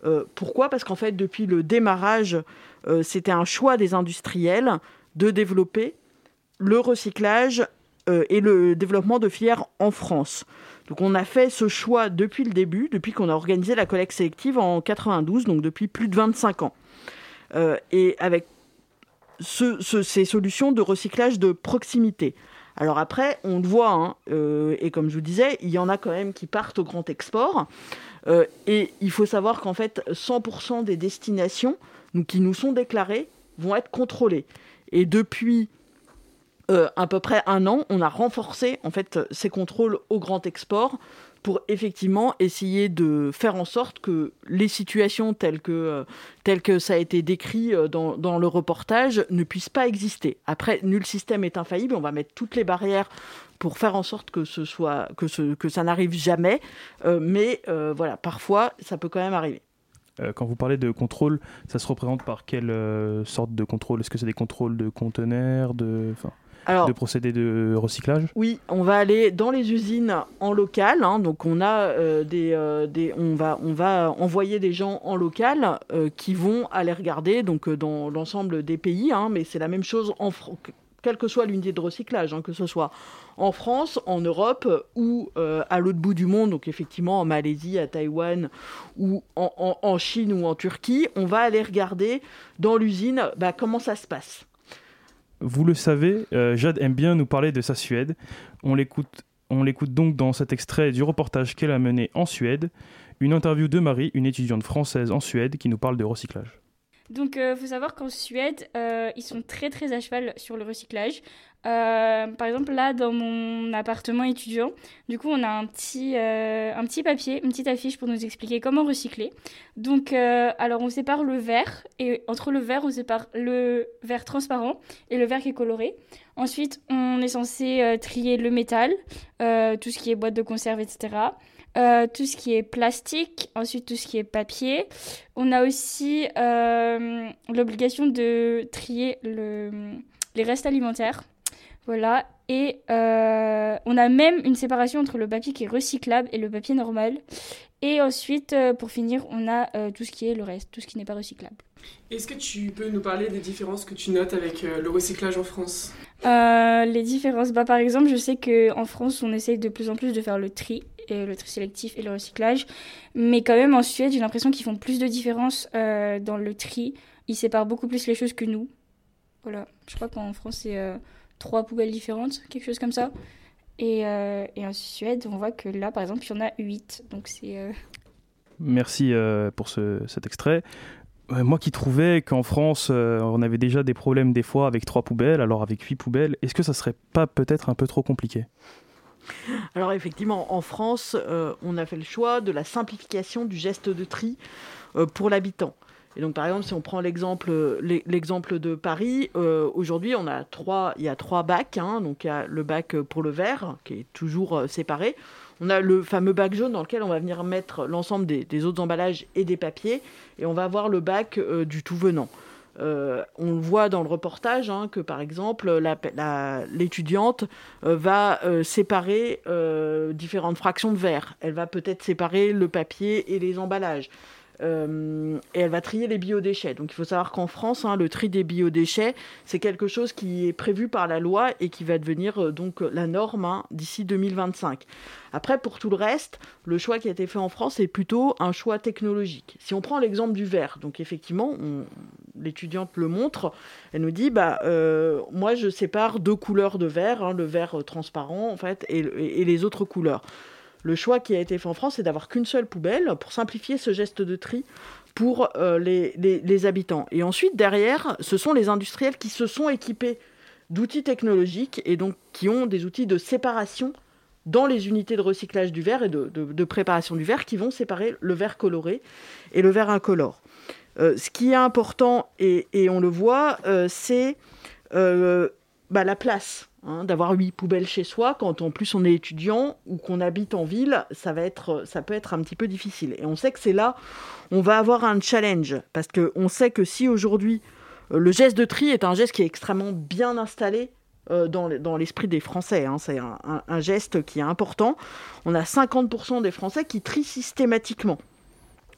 [SPEAKER 6] Euh, pourquoi ? Parce qu'en fait, depuis le démarrage, euh, c'était un choix des industriels de développer le recyclage euh, et le développement de filières en France. Donc on a fait ce choix depuis le début, depuis qu'on a organisé la collecte sélective en quatre-vingt-douze, donc depuis plus de vingt-cinq ans. Euh, et avec ce, ce, ces solutions de recyclage de proximité. Alors après, on le voit, hein, euh, et comme je vous disais, il y en a quand même qui partent au grand export. Euh, et il faut savoir qu'en fait, cent pour cent des destinations donc, qui nous sont déclarées vont être contrôlées. Et depuis euh, à peu près un an, on a renforcé en fait, ces contrôles au grand export pour effectivement essayer de faire en sorte que les situations telles que, euh, telles que ça a été décrit euh, dans, dans le reportage ne puissent pas exister. Après, nul système est infaillible, on va mettre toutes les barrières pour faire en sorte que, ce soit, que, ce, que ça n'arrive jamais, euh, mais euh, voilà, parfois, ça peut quand même arriver.
[SPEAKER 1] Euh, quand vous parlez de contrôle, ça se représente par quelle euh, sorte de contrôle ? Est-ce que c'est des contrôles de conteneurs, de... Enfin... Alors, de procédés de recyclage ?
[SPEAKER 6] Oui, on va aller dans les usines en local. Hein, donc, on a euh, des, euh, des, on va, on va envoyer des gens en local euh, qui vont aller regarder donc euh, dans l'ensemble des pays. Hein, mais c'est la même chose en France, quelle que soit l'unité de recyclage, hein, que ce soit en France, en Europe ou euh, à l'autre bout du monde. Donc, effectivement, en Malaisie, à Taïwan ou en, en, en Chine ou en Turquie, on va aller regarder dans l'usine bah, comment ça se passe.
[SPEAKER 1] Vous le savez, euh, Jade aime bien nous parler de sa Suède. On l'écoute, on l'écoute donc dans cet extrait du reportage qu'elle a mené en Suède. Une interview de Marie, une étudiante française en Suède, qui nous parle de recyclage.
[SPEAKER 10] Donc, il euh, faut savoir qu'en Suède, euh, ils sont très très à cheval sur le recyclage. Euh, par exemple, là, dans mon appartement étudiant, du coup, on a un petit, euh, un petit papier, une petite affiche pour nous expliquer comment recycler. Donc, euh, alors, on sépare le verre, et entre le verre, on sépare le verre transparent et le verre qui est coloré. Ensuite, on est censé euh, trier le métal, euh, tout ce qui est boîte de conserve, et cetera. Euh, tout ce qui est plastique, ensuite tout ce qui est papier. On a aussi euh, l'obligation de trier le, les restes alimentaires. Voilà. Et euh, on a même une séparation entre le papier qui est recyclable et le papier normal. Et ensuite, euh, pour finir, on a euh, tout ce qui est le reste, tout ce qui n'est pas recyclable.
[SPEAKER 7] Est-ce que tu peux nous parler des différences que tu notes avec euh, le recyclage en France ?
[SPEAKER 10] euh, Les différences, bah, par exemple, je sais qu'en France, on essaye de plus en plus de faire le tri, et le tri sélectif et le recyclage. Mais quand même, en Suède, j'ai l'impression qu'ils font plus de différences euh, dans le tri. Ils séparent beaucoup plus les choses que nous. Voilà. Je crois qu'en France, c'est euh, trois poubelles différentes, quelque chose comme ça. Et, euh, et en Suède, on voit que là, par exemple, il y en a huit. Donc c'est... Euh...
[SPEAKER 1] Merci euh, pour ce, cet extrait. Euh, moi qui trouvais qu'en France, euh, on avait déjà des problèmes des fois avec trois poubelles, alors avec huit poubelles, est-ce que ça serait pas peut-être un peu trop compliqué ?
[SPEAKER 6] Alors effectivement, en France, euh, on a fait le choix de la simplification du geste de tri euh, pour l'habitant. Et donc par exemple, si on prend l'exemple, l'exemple de Paris, euh, aujourd'hui on a trois, il y a trois bacs. Hein, donc il y a le bac pour le verre qui est toujours euh, séparé. On a le fameux bac jaune dans lequel on va venir mettre l'ensemble des, des autres emballages et des papiers. Et on va avoir le bac euh, du tout venant. Euh, on le voit dans le reportage hein, que par exemple la, la, l'étudiante euh, va euh, séparer euh, différentes fractions de verre. Elle va peut-être séparer le papier et les emballages. Euh, et elle va trier les biodéchets. Donc il faut savoir qu'en France, hein, le tri des biodéchets, c'est quelque chose qui est prévu par la loi et qui va devenir euh, donc la norme hein, d'ici deux mille vingt-cinq. Après, pour tout le reste, le choix qui a été fait en France est plutôt un choix technologique. Si on prend l'exemple du verre, donc effectivement, on, l'étudiante le montre, elle nous dit, bah, euh, moi je sépare deux couleurs de verre, hein, le verre transparent en fait, et, et, et les autres couleurs. Le choix qui a été fait en France, c'est d'avoir qu'une seule poubelle pour simplifier ce geste de tri pour euh, les, les, les habitants. Et ensuite, derrière, ce sont les industriels qui se sont équipés d'outils technologiques et donc qui ont des outils de séparation dans les unités de recyclage du verre et de, de, de préparation du verre qui vont séparer le verre coloré et le verre incolore. Euh, ce qui est important, et, et on le voit, euh, c'est euh, bah, la place. Hein, d'avoir huit poubelles chez soi, quand en plus on est étudiant ou qu'on habite en ville, ça, va être, ça peut être un petit peu difficile. Et on sait que c'est là on va avoir un challenge, parce qu'on sait que si aujourd'hui, euh, le geste de tri est un geste qui est extrêmement bien installé euh, dans, dans l'esprit des Français, hein, c'est un, un, un geste qui est important, on a cinquante pour cent des Français qui trient systématiquement.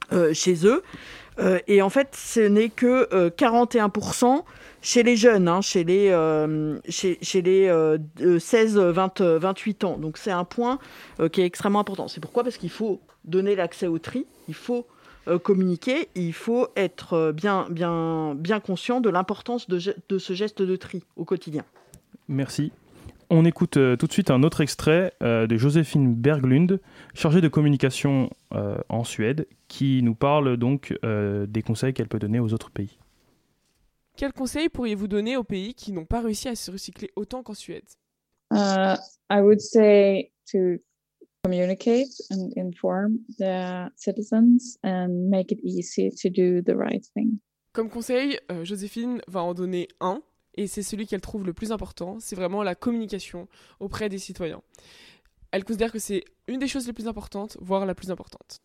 [SPEAKER 6] euh, chez eux. Euh, et en fait, ce n'est que euh, quarante et un pour cent chez les jeunes, hein, chez les, euh, chez, chez les euh, seize à vingt-huit ans. Donc c'est un point euh, qui est extrêmement important. C'est pourquoi ? Parce qu'il faut donner l'accès au tri, il faut euh, communiquer, il faut être bien, bien, bien conscient de l'importance de, de ce geste de tri au quotidien.
[SPEAKER 1] Merci. On écoute euh, tout de suite un autre extrait euh, de Joséphine Berglund, chargée de communication euh, en Suède, qui nous parle donc euh, des conseils qu'elle peut donner aux autres pays.
[SPEAKER 7] Quels conseils pourriez-vous donner aux pays qui n'ont pas réussi à se recycler autant qu'en Suède ?
[SPEAKER 11] Uh, I would say to communicate and inform the citizens and make it easy to do the right thing.
[SPEAKER 7] Comme conseil, euh, Joséphine va en donner un, et c'est celui qu'elle trouve le plus important, c'est vraiment la communication auprès des citoyens. Elle considère que c'est une des choses les plus importantes, voire la plus importante.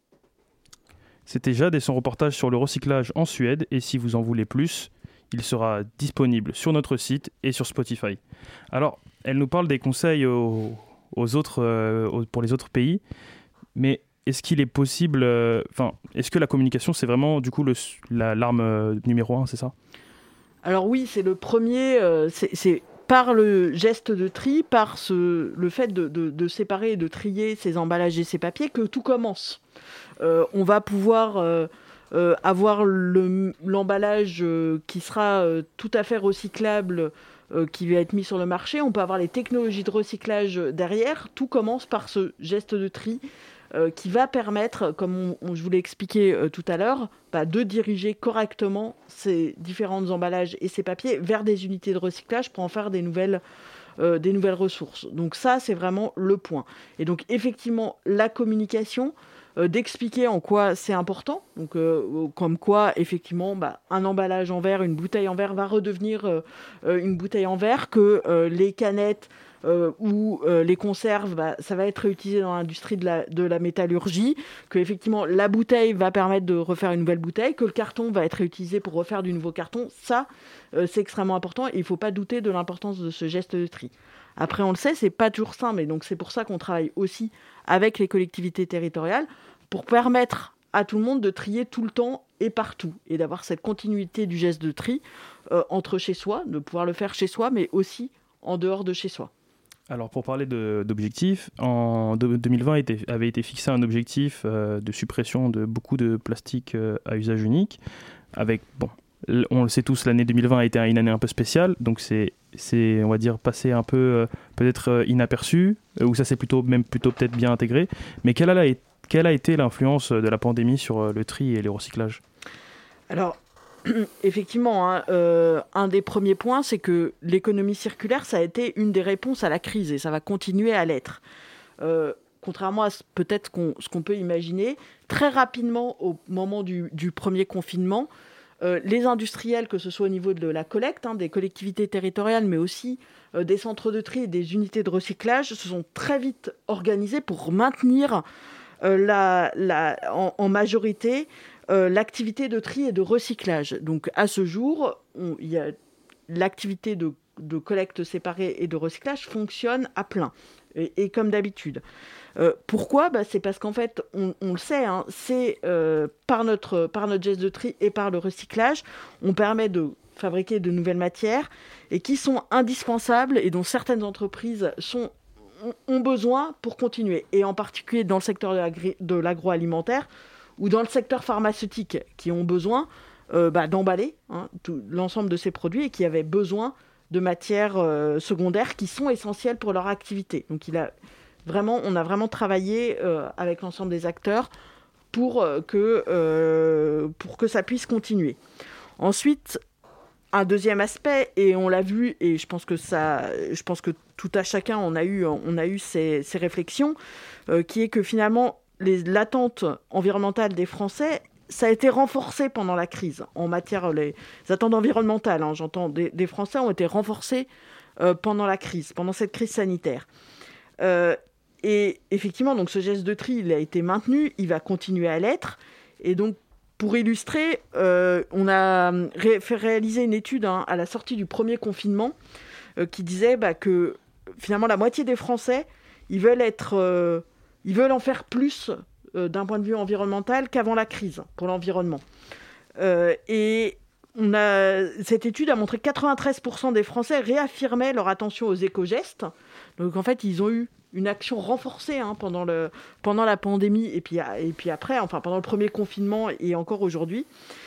[SPEAKER 1] C'était Jade et son reportage sur le recyclage en Suède, et si vous en voulez plus, il sera disponible sur notre site et sur Spotify. Alors, elle nous parle des conseils aux, aux autres, euh, aux, pour les autres pays, mais est-ce qu'il est possible... Enfin, euh, est-ce que la communication, c'est vraiment, du coup, le, la, l'arme euh, numéro un, c'est ça ?
[SPEAKER 6] Alors oui, c'est le premier... Euh, c'est, c'est par le geste de tri, par ce, le fait de, de, de séparer et de trier ces emballages et ces papiers, que tout commence. Euh, on va pouvoir... Euh, Euh, avoir le, l'emballage euh, qui sera euh, tout à fait recyclable, euh, qui va être mis sur le marché. On peut avoir les technologies de recyclage derrière. Tout commence par ce geste de tri euh, qui va permettre, comme on, on, je vous l'ai expliqué euh, tout à l'heure, bah, de diriger correctement ces différents emballages et ces papiers vers des unités de recyclage pour en faire des nouvelles, euh, des nouvelles ressources. Donc ça, c'est vraiment le point. Et donc effectivement, la communication... Euh, d'expliquer en quoi c'est important, donc euh, comme quoi effectivement bah, un emballage en verre, une bouteille en verre va redevenir euh, euh, une bouteille en verre, que euh, les canettes euh, ou euh, les conserves, bah, ça va être réutilisé dans l'industrie de la, de la métallurgie, que effectivement la bouteille va permettre de refaire une nouvelle bouteille, que le carton va être réutilisé pour refaire du nouveau carton. Ça, euh, c'est extrêmement important et il ne faut pas douter de l'importance de ce geste de tri. Après, on le sait, c'est pas toujours simple, et donc c'est pour ça qu'on travaille aussi avec les collectivités territoriales pour permettre à tout le monde de trier tout le temps et partout, et d'avoir cette continuité du geste de tri euh, entre chez soi, de pouvoir le faire chez soi, mais aussi en dehors de chez soi.
[SPEAKER 1] Alors pour parler de, d'objectifs, en deux mille vingt était, avait été fixé un objectif euh, de suppression de beaucoup de plastique euh, à usage unique, avec, bon, on le sait tous, l'année deux mille vingt a été une année un peu spéciale, donc c'est, c'est on va dire, passé un peu euh, peut-être euh, inaperçu, euh, ou ça s'est plutôt, même plutôt peut-être bien intégré, mais quelle a, quelle a été l'influence de la pandémie sur euh, le tri et le recyclage ?
[SPEAKER 6] Alors, effectivement, hein, euh, un des premiers points, c'est que l'économie circulaire, ça a été une des réponses à la crise, et ça va continuer à l'être. Euh, contrairement à ce, peut-être qu'on, ce qu'on peut imaginer, très rapidement, au moment du, du premier confinement, Euh, les industriels, que ce soit au niveau de la collecte, hein, des collectivités territoriales, mais aussi euh, des centres de tri et des unités de recyclage, se sont très vite organisés pour maintenir euh, la, la, en, en majorité euh, l'activité de tri et de recyclage. Donc à ce jour, on, y a, l'activité de, de collecte séparée et de recyclage fonctionne à plein, et, et comme d'habitude. Euh, pourquoi ? Bah, c'est parce qu'en fait, on, on le sait, hein, c'est euh, par, notre, par notre geste de tri et par le recyclage, on permet de fabriquer de nouvelles matières et qui sont indispensables et dont certaines entreprises sont, ont, ont besoin pour continuer. Et en particulier dans le secteur de, l'agri- de l'agroalimentaire ou dans le secteur pharmaceutique, qui ont besoin euh, bah, d'emballer hein, tout, l'ensemble de ces produits et qui avaient besoin de matières euh, secondaires qui sont essentielles pour leur activité. Donc il a... Vraiment, on a vraiment travaillé euh, avec l'ensemble des acteurs pour, euh, que, euh, pour que ça puisse continuer. Ensuite, un deuxième aspect, et on l'a vu, et je pense que, ça, je pense que tout à chacun, on a eu, on a eu ces, ces réflexions, euh, qui est que finalement, les, l'attente environnementale des Français, ça a été renforcé pendant la crise. En matière, les, les attentes environnementales, hein, j'entends, des, des Français ont été renforcées euh, pendant la crise, pendant cette crise sanitaire. Euh, Et effectivement, donc ce geste de tri, il a été maintenu, il va continuer à l'être. Et donc, pour illustrer, euh, on a ré- fait réaliser une étude hein, à la sortie du premier confinement euh, qui disait bah, que finalement la moitié des Français, ils veulent être, euh, ils veulent en faire plus euh, d'un point de vue environnemental qu'avant la crise pour l'environnement. Euh, et on a, cette étude a montré que quatre-vingt-treize pour cent des Français réaffirmaient leur attention aux éco-gestes. Donc en fait, ils ont eu une action renforcée hein, pendant, le, pendant la pandémie et puis, et puis après, enfin pendant le premier confinement et encore aujourd'hui.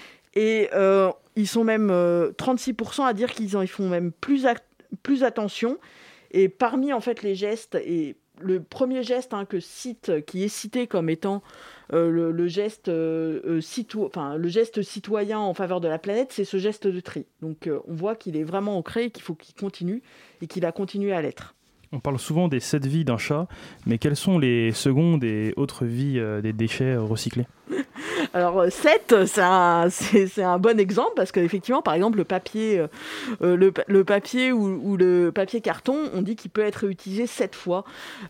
[SPEAKER 6] Et euh, ils sont même euh, trente-six pour cent à dire qu'ils en, ils font même plus, a, plus attention. Et parmi en fait les gestes, et le premier geste hein, que cite, qui est cité comme étant euh, le, le, geste, euh, cito- enfin, le geste citoyen en faveur de la planète, c'est ce geste de tri. Donc euh, on voit qu'il est vraiment ancré, qu'il faut qu'il continue et qu'il a continué à l'être.
[SPEAKER 1] On parle souvent des sept vies d'un chat, mais quelles sont les secondes et autres vies euh, des déchets recyclés ?
[SPEAKER 6] Alors sept, c'est un, c'est, c'est un bon exemple parce qu'effectivement, par exemple, le papier, euh, le, le papier ou, ou le papier carton, on dit qu'il peut être réutilisé sept fois.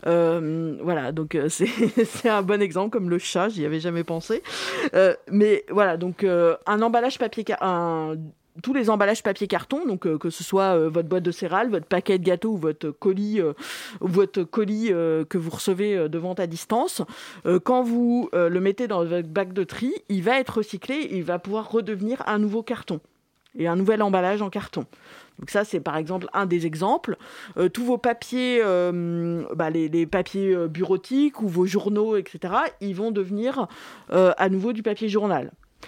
[SPEAKER 6] Euh, voilà, donc c'est, c'est un bon exemple, comme le chat, j'y avais jamais pensé. Euh, mais voilà, donc euh, un emballage papier, un tous les emballages papier carton, donc euh, que ce soit euh, votre boîte de céréales, votre paquet de gâteaux ou votre colis, euh, votre colis euh, que vous recevez euh, de vente à distance, euh, quand vous euh, le mettez dans votre bac de tri, il va être recyclé et il va pouvoir redevenir un nouveau carton et un nouvel emballage en carton. Donc ça, c'est par exemple un des exemples. Euh, tous vos papiers, euh, bah, les, les papiers euh, bureautiques ou vos journaux, et cetera, ils vont devenir euh, à nouveau du papier journal.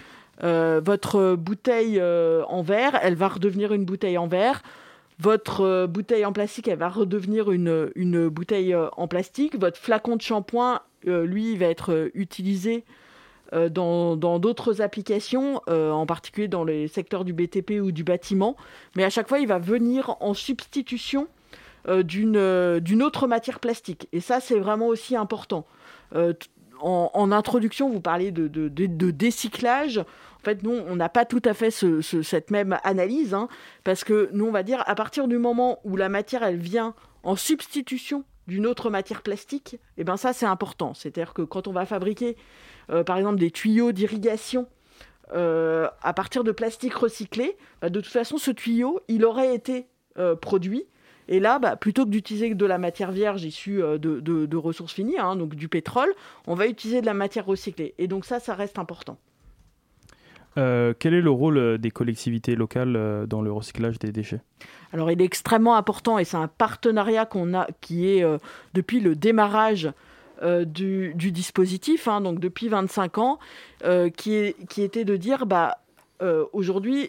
[SPEAKER 6] Euh, votre bouteille euh, en verre, elle va redevenir une bouteille en verre. Votre euh, bouteille en plastique, elle va redevenir une, une bouteille euh, en plastique. Votre flacon de shampoing, euh, lui, il va être euh, utilisé euh, dans, dans d'autres applications, euh, en particulier dans les secteurs du B T P ou du bâtiment. Mais à chaque fois, il va venir en substitution euh, d'une, euh, d'une autre matière plastique. Et ça, c'est vraiment aussi important. Euh, t- En, en introduction, vous parlez de, de, de, de décyclage. En fait, nous, on n'a pas tout à fait ce, ce, cette même analyse, hein, parce que nous, on va dire, à partir du moment où la matière, elle vient en substitution d'une autre matière plastique, eh ben ça, c'est important. C'est-à-dire que quand on va fabriquer, euh, par exemple, des tuyaux d'irrigation euh, à partir de plastique recyclé, bah, de toute façon, ce tuyau, il aurait été euh, produit. Et là, bah, plutôt que d'utiliser de la matière vierge issue de, de, de ressources finies, hein, donc du pétrole, on va utiliser de la matière recyclée. Et donc ça, ça reste important.
[SPEAKER 1] Euh, quel est le rôle des collectivités locales dans le recyclage des déchets ?
[SPEAKER 6] Alors, il est extrêmement important et c'est un partenariat qu'on a, qui est euh, depuis le démarrage euh, du, du dispositif, hein, donc depuis vingt-cinq ans, euh, qui, est, qui était de dire, bah, euh, aujourd'hui,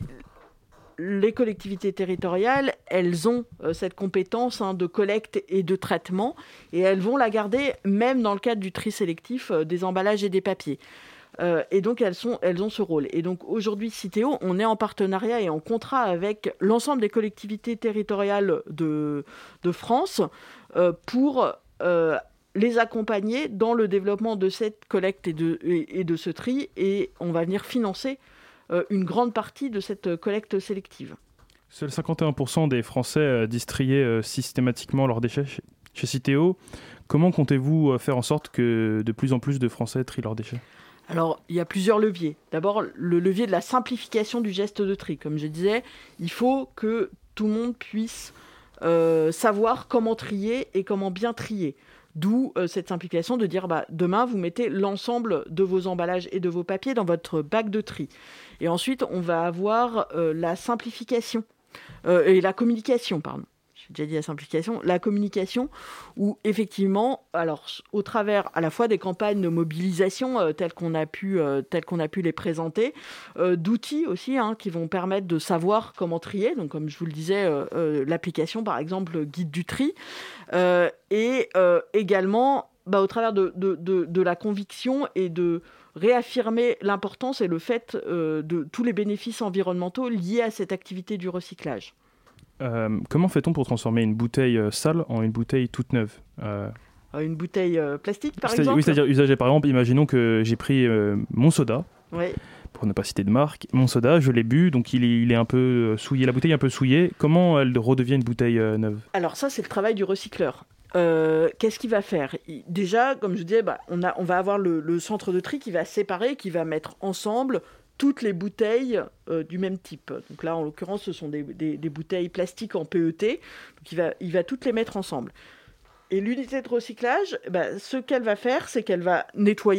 [SPEAKER 6] les collectivités territoriales, elles ont euh, cette compétence hein, de collecte et de traitement et elles vont la garder même dans le cadre du tri sélectif euh, des emballages et des papiers. Euh, et donc, elles, sont, elles ont ce rôle. Et donc, aujourd'hui, Citeo, on est en partenariat et en contrat avec l'ensemble des collectivités territoriales de, de France euh, pour euh, les accompagner dans le développement de cette collecte et de, et, et de ce tri. Et on va venir financer euh, une grande partie de cette collecte sélective.
[SPEAKER 1] Seuls cinquante et un pour cent des Français euh, distriaient euh, systématiquement leurs déchets chez, chez Citeo. Comment comptez-vous euh, faire en sorte que de plus en plus de Français trient leurs déchets ?
[SPEAKER 6] Alors, il y a plusieurs leviers. D'abord, le levier de la simplification du geste de tri. Comme je disais, il faut que tout le monde puisse euh, savoir comment trier et comment bien trier. D'où euh, cette simplification de dire, bah, demain, vous mettez l'ensemble de vos emballages et de vos papiers dans votre bac de tri. Et ensuite, on va avoir euh, la simplification euh, et la communication, pardon. J'ai déjà dit la simplification, la communication, où effectivement, alors au travers à la fois des campagnes de mobilisation euh, telles qu'on a pu, euh, telles qu'on a pu les présenter, euh, d'outils aussi hein, qui vont permettre de savoir comment trier. Donc comme je vous le disais, euh, euh, l'application par exemple Guide du tri, euh, et euh, également bah, au travers de, de, de, de la conviction et de réaffirmer l'importance et le fait euh, de tous les bénéfices environnementaux liés à cette activité du recyclage.
[SPEAKER 1] Euh, comment fait-on pour transformer une bouteille euh, sale en une bouteille toute neuve euh...
[SPEAKER 6] Une bouteille euh, plastique, par
[SPEAKER 1] c'est-à-dire,
[SPEAKER 6] exemple ?
[SPEAKER 1] Oui, c'est-à-dire usagée. Par exemple, imaginons que j'ai pris euh, mon soda,
[SPEAKER 6] oui.
[SPEAKER 1] pour ne pas citer de marque. Mon soda, je l'ai bu, donc il est, il est un peu souillé. La bouteille est un peu souillée. Comment elle redevient une bouteille euh, neuve ?
[SPEAKER 6] Alors ça, c'est le travail du recycleur. Euh, qu'est-ce qu'il va faire ? il, Déjà, comme je disais, bah, on, a, on va avoir le, le centre de tri qui va séparer, qui va mettre ensemble toutes les bouteilles euh, du même type. Donc là, en l'occurrence, ce sont des, des, des bouteilles plastiques en P E T. Donc il va, il va toutes les mettre ensemble. Et l'unité de recyclage, bah, ce qu'elle va faire, c'est qu'elle va nettoyer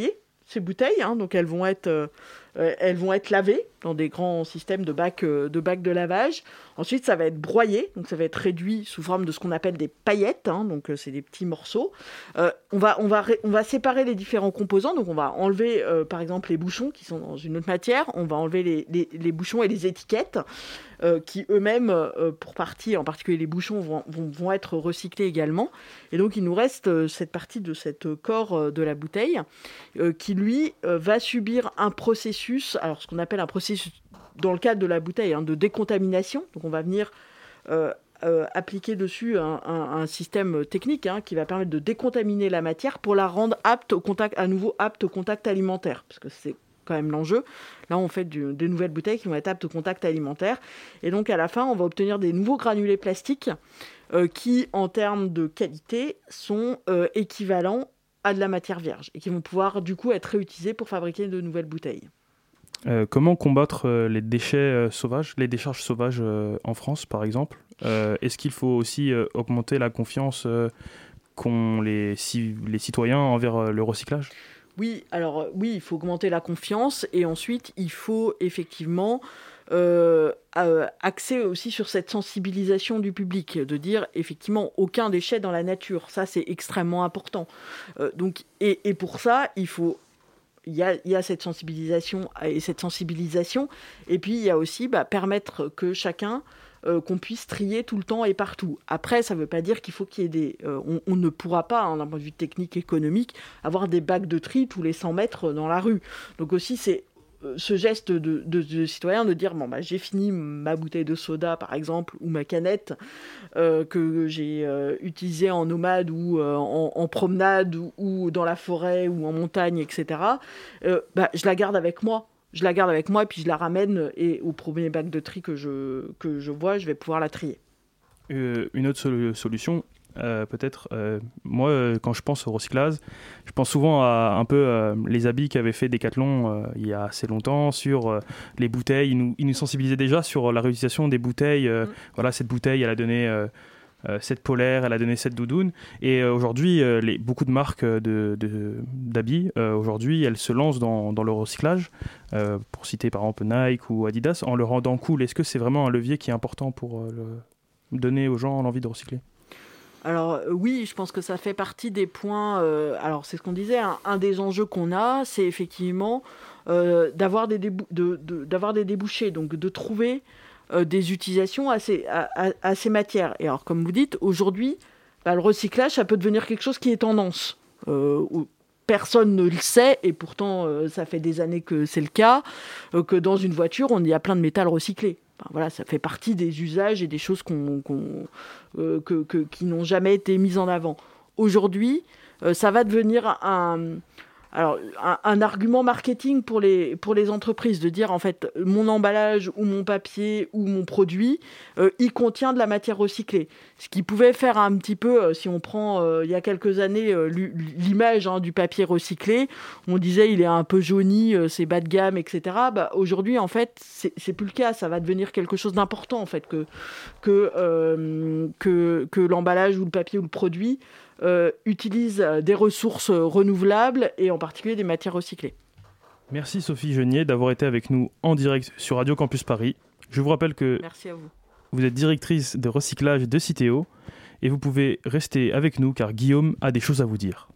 [SPEAKER 6] ces bouteilles, hein, donc elles vont être, euh, elles vont être lavées dans des grands systèmes de bacs, euh, de bacs de lavage. Ensuite, ça va être broyé, donc ça va être réduit sous forme de ce qu'on appelle des paillettes, hein, donc euh, c'est des petits morceaux. Euh, on va, on va, ré- on va séparer les différents composants, donc on va enlever, euh, par exemple, les bouchons qui sont dans une autre matière. On va enlever les, les, les bouchons et les étiquettes. Euh, qui eux-mêmes, euh, pour partie, en particulier les bouchons, vont, vont, vont être recyclés également. Et donc, il nous reste euh, cette partie de cette corps euh, de la bouteille euh, qui, lui, euh, va subir un processus, alors ce qu'on appelle un processus, dans le cadre de la bouteille, hein, de décontamination. Donc, on va venir euh, euh, appliquer dessus un, un, un système technique hein, qui va permettre de décontaminer la matière pour la rendre apte au contact, à nouveau apte au contact alimentaire. Parce que c'est quand même l'enjeu. Là, on fait du, des nouvelles bouteilles qui vont être aptes au contact alimentaire. Et donc, à la fin, on va obtenir des nouveaux granulés plastiques euh, qui, en termes de qualité, sont euh, équivalents à de la matière vierge et qui vont pouvoir, du coup, être réutilisés pour fabriquer de nouvelles bouteilles.
[SPEAKER 1] Euh, comment combattre euh, les déchets euh, sauvages, les décharges sauvages euh, en France, par exemple ? euh, Est-ce qu'il faut aussi euh, augmenter la confiance euh, qu'ont les, si, les citoyens envers euh, le recyclage ?
[SPEAKER 6] Oui, alors oui, il faut augmenter la confiance et ensuite il faut effectivement euh, euh, axer aussi sur cette sensibilisation du public, de dire effectivement aucun déchet dans la nature, ça c'est extrêmement important. Euh, donc, et, et pour ça, il faut Il y, a, il y a cette sensibilisation et cette sensibilisation, et puis il y a aussi bah, permettre que chacun, euh, qu'on puisse trier tout le temps et partout. Après, ça ne veut pas dire qu'il faut qu'il y ait des... Euh, on, on ne pourra pas, hein, d'un point de vue technique, économique, avoir des bacs de tri tous les cent mètres dans la rue. Donc aussi, c'est euh, ce geste de, de, de citoyen de dire, bon, bah, j'ai fini ma bouteille de soda, par exemple, ou ma canette, euh, que j'ai euh, utilisée en nomade ou euh, en, en promenade ou, ou dans la forêt ou en montagne, et cetera. Euh, bah, je la garde avec moi. Je la garde avec moi et puis je la ramène et au premier bac de tri que je, que je vois, je vais pouvoir la trier.
[SPEAKER 1] Euh, une autre sol- solution, euh, peut-être, euh, moi, euh, quand je pense au recyclage, je pense souvent à un peu euh, les habits qu'avait fait Decathlon euh, il y a assez longtemps sur euh, les bouteilles. Ils nous, ils nous sensibilisaient déjà sur la réutilisation des bouteilles. Euh, mmh. Voilà, cette bouteille, elle a donné... Euh, Euh, cette polaire, elle a donné cette doudoune. Et euh, aujourd'hui, euh, les, beaucoup de marques de, de, d'habits, euh, aujourd'hui, elles se lancent dans, dans le recyclage. Euh, pour citer par exemple Nike ou Adidas, en le rendant cool. Est-ce que c'est vraiment un levier qui est important pour euh, le, donner aux gens l'envie de recycler ?
[SPEAKER 6] Alors euh, oui, je pense que ça fait partie des points... Euh, alors c'est ce qu'on disait, hein, un des enjeux qu'on a, c'est effectivement euh, d'avoir, des débou- de, de, d'avoir des débouchés, donc de trouver... Euh, des utilisations à ces, à, à, à ces matières. Et alors, comme vous dites, aujourd'hui, bah, le recyclage, ça peut devenir quelque chose qui est tendance. Euh, où personne ne le sait, et pourtant, euh, ça fait des années que c'est le cas, euh, que dans une voiture, on y a plein de métal recyclé. Enfin, voilà, ça fait partie des usages et des choses qu'on, qu'on, euh, que, que, qui n'ont jamais été mises en avant. Aujourd'hui, euh, ça va devenir un... Alors, un, un argument marketing pour les, pour les entreprises, de dire en fait mon emballage ou mon papier ou mon produit, euh, il contient de la matière recyclée. Ce qui pouvait faire un petit peu, euh, si on prend euh, il y a quelques années euh, l'image hein, du papier recyclé, on disait il est un peu jauni, euh, c'est bas de gamme, et cetera. Bah, aujourd'hui, en fait, c'est, c'est plus le cas. Ça va devenir quelque chose d'important en fait que, que, euh, que, que l'emballage ou le papier ou le produit Euh, utilise des ressources renouvelables et en particulier des matières recyclées.
[SPEAKER 1] Merci Sophie Genier d'avoir été avec nous en direct sur Radio Campus Paris. Je vous rappelle que
[SPEAKER 6] Merci à vous.
[SPEAKER 1] Vous êtes directrice de recyclage de Citeo et vous pouvez rester avec nous car Guillaume a des choses à vous dire.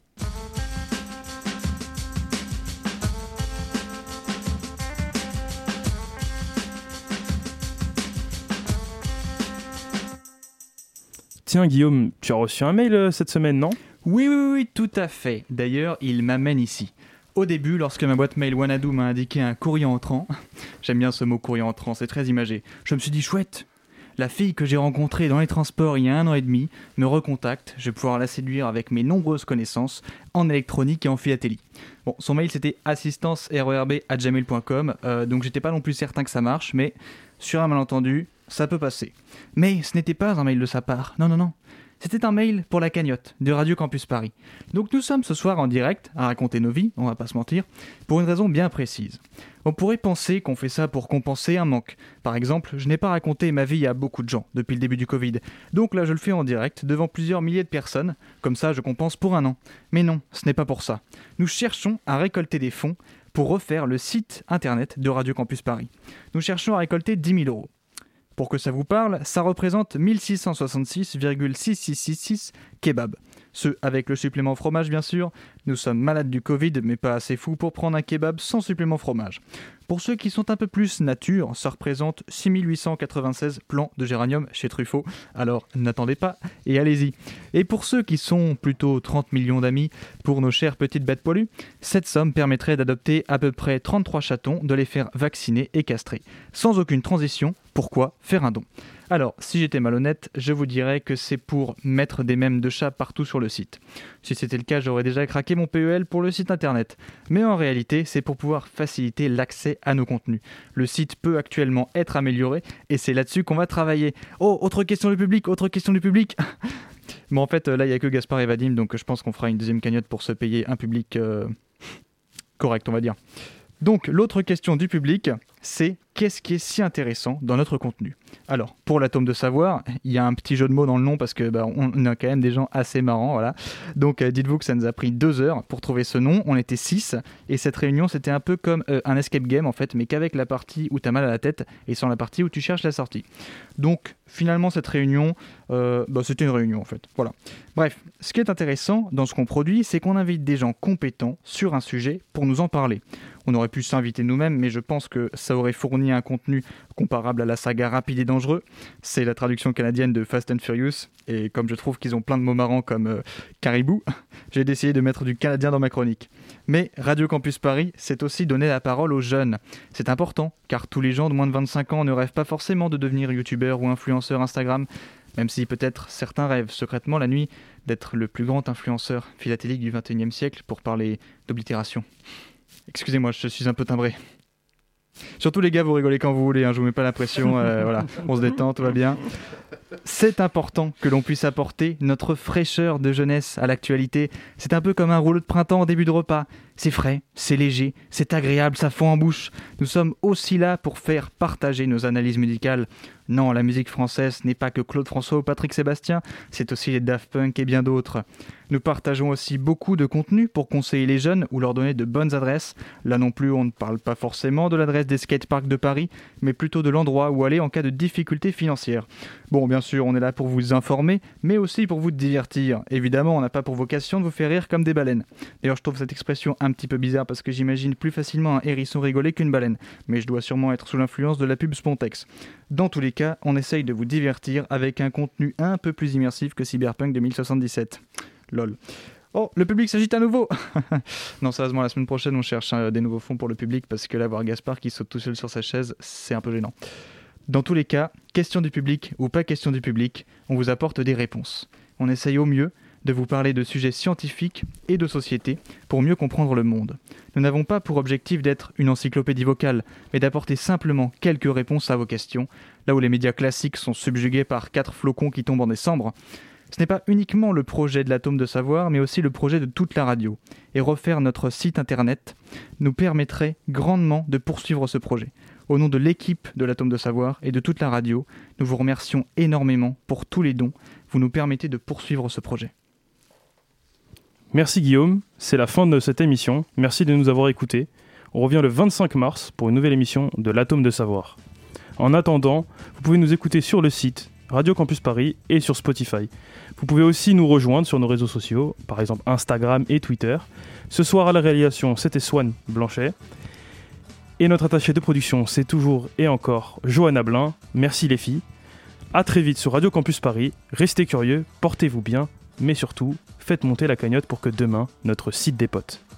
[SPEAKER 1] Tiens Guillaume, tu as reçu un mail euh, cette semaine, non ?
[SPEAKER 12] Oui, oui, oui, tout à fait. D'ailleurs, il m'amène ici. Au début, lorsque ma boîte mail Wanadoo m'a indiqué un courrier entrant, j'aime bien ce mot courrier entrant, c'est très imagé, je me suis dit chouette, la fille que j'ai rencontrée dans les transports il y a un an et demi me recontacte, je vais pouvoir la séduire avec mes nombreuses connaissances en électronique et en philatélie. Bon, son mail c'était assistance r e r b arobase gmail point com, euh, donc j'étais pas non plus certain que ça marche, mais sur un malentendu, ça peut passer. Mais ce n'était pas un mail de sa part, non, non, non. C'était un mail pour la cagnotte de Radio Campus Paris. Donc nous sommes ce soir en direct à raconter nos vies, on va pas se mentir, pour une raison bien précise. On pourrait penser qu'on fait ça pour compenser un manque. Par exemple, je n'ai pas raconté ma vie à beaucoup de gens depuis le début du Covid. Donc là, je le fais en direct devant plusieurs milliers de personnes. Comme ça, je compense pour un an. Mais non, ce n'est pas pour ça. Nous cherchons à récolter des fonds pour refaire le site internet de Radio Campus Paris. Nous cherchons à récolter dix mille euros. Pour que ça vous parle, ça représente mille six cent soixante-six virgule six six six six kebabs. Ceux avec le supplément fromage, bien sûr. Nous sommes malades du Covid, mais pas assez fous pour prendre un kebab sans supplément fromage. Pour ceux qui sont un peu plus nature, ça représente six mille huit cent quatre-vingt-seize plants de géranium chez Truffaut. Alors n'attendez pas et allez-y. Et pour ceux qui sont plutôt trente millions d'amis pour nos chères petites bêtes poilues, cette somme permettrait d'adopter à peu près trente-trois chatons, de les faire vacciner et castrer. Sans aucune transition, pourquoi faire un don ? Alors, si j'étais malhonnête, je vous dirais que c'est pour mettre des mèmes de chats partout sur le site. Si c'était le cas, j'aurais déjà craqué mon P E L pour le site internet. Mais en réalité, c'est pour pouvoir faciliter l'accès à nos contenus. Le site peut actuellement être amélioré et c'est là-dessus qu'on va travailler. Oh, autre question du public, autre question du public. Mais en fait, là, il n'y a que Gaspard et Vadim, donc je pense qu'on fera une deuxième cagnotte pour se payer un public euh, correct, on va dire. Donc, l'autre question du public, c'est qu'est-ce qui est si intéressant dans notre contenu ? Alors, pour l'atome de savoir, il y a un petit jeu de mots dans le nom parce que bah, on a quand même des gens assez marrants, voilà. Donc, euh, dites-vous que ça nous a pris deux heures pour trouver ce nom. On était six et cette réunion, c'était un peu comme euh, un escape game en fait, mais qu'avec la partie où t'as mal à la tête et sans la partie où tu cherches la sortie. Donc, finalement, cette réunion, euh, bah, c'était une réunion en fait. Voilà. Bref, ce qui est intéressant dans ce qu'on produit, c'est qu'on invite des gens compétents sur un sujet pour nous en parler. On aurait pu s'inviter nous-mêmes, mais je pense que ça aurait fourni un contenu comparable à la saga Rapide et Dangereux. C'est la traduction canadienne de Fast and Furious, et comme je trouve qu'ils ont plein de mots marrants comme euh, caribou, j'ai décidé de mettre du canadien dans ma chronique. Mais Radio Campus Paris, c'est aussi donner la parole aux jeunes. C'est important, car tous les gens de moins de vingt-cinq ans ne rêvent pas forcément de devenir youtubeur ou influenceur Instagram, même si peut-être certains rêvent secrètement la nuit d'être le plus grand influenceur philatélique du vingt et unième siècle pour parler d'oblitération. Excusez-moi, je suis un peu timbré. Surtout les gars, vous rigolez quand vous voulez, hein, je vous mets pas la pression, euh, voilà, on se détend, tout va bien. C'est important que l'on puisse apporter notre fraîcheur de jeunesse à l'actualité. C'est un peu comme un rouleau de printemps en début de repas. C'est frais, c'est léger, c'est agréable, ça fond en bouche. Nous sommes aussi là pour faire partager nos analyses musicales. Non, la musique française n'est pas que Claude François ou Patrick Sébastien, c'est aussi les Daft Punk et bien d'autres. Nous partageons aussi beaucoup de contenu pour conseiller les jeunes ou leur donner de bonnes adresses. Là non plus, on ne parle pas forcément de l'adresse des skateparks de Paris, mais plutôt de l'endroit où aller en cas de difficultés financières. Bon, bien sûr, on est là pour vous informer, mais aussi pour vous divertir. Évidemment, on n'a pas pour vocation de vous faire rire comme des baleines. D'ailleurs, je trouve cette expression un petit peu bizarre parce que j'imagine plus facilement un hérisson rigoler qu'une baleine. Mais je dois sûrement être sous l'influence de la pub Spontex. Dans tous les cas, on essaye de vous divertir avec un contenu un peu plus immersif que Cyberpunk deux mille soixante-dix-sept. Lol. Oh, le public s'agite à nouveau. Non, sérieusement, la semaine prochaine, on cherche euh, des nouveaux fonds pour le public parce que là, voir Gaspard qui saute tout seul sur sa chaise, c'est un peu gênant. Dans tous les cas, question du public ou pas question du public, on vous apporte des réponses. On essaye au mieux de vous parler de sujets scientifiques et de société pour mieux comprendre le monde. Nous n'avons pas pour objectif d'être une encyclopédie vocale, mais d'apporter simplement quelques réponses à vos questions, là où les médias classiques sont subjugués par quatre flocons qui tombent en décembre. Ce n'est pas uniquement le projet de l'atome de savoir, mais aussi le projet de toute la radio. Et refaire notre site internet nous permettrait grandement de poursuivre ce projet. Au nom de l'équipe de l'atome de savoir et de toute la radio, nous vous remercions énormément pour tous les dons. Vous nous permettez de poursuivre ce projet.
[SPEAKER 1] Merci Guillaume, c'est la fin de cette émission. Merci de nous avoir écoutés. On revient le vingt-cinq mars pour une nouvelle émission de l'atome de savoir. En attendant, vous pouvez nous écouter sur le site Radio Campus Paris et sur Spotify. Vous pouvez aussi nous rejoindre sur nos réseaux sociaux, par exemple Instagram et Twitter. Ce soir à la réalisation, c'était Swan Blanchet. Et notre attaché de production, c'est toujours et encore Johanna Blin. Merci les filles. A très vite sur Radio Campus Paris. Restez curieux, portez-vous bien, mais surtout, faites monter la cagnotte pour que demain, notre site dépote.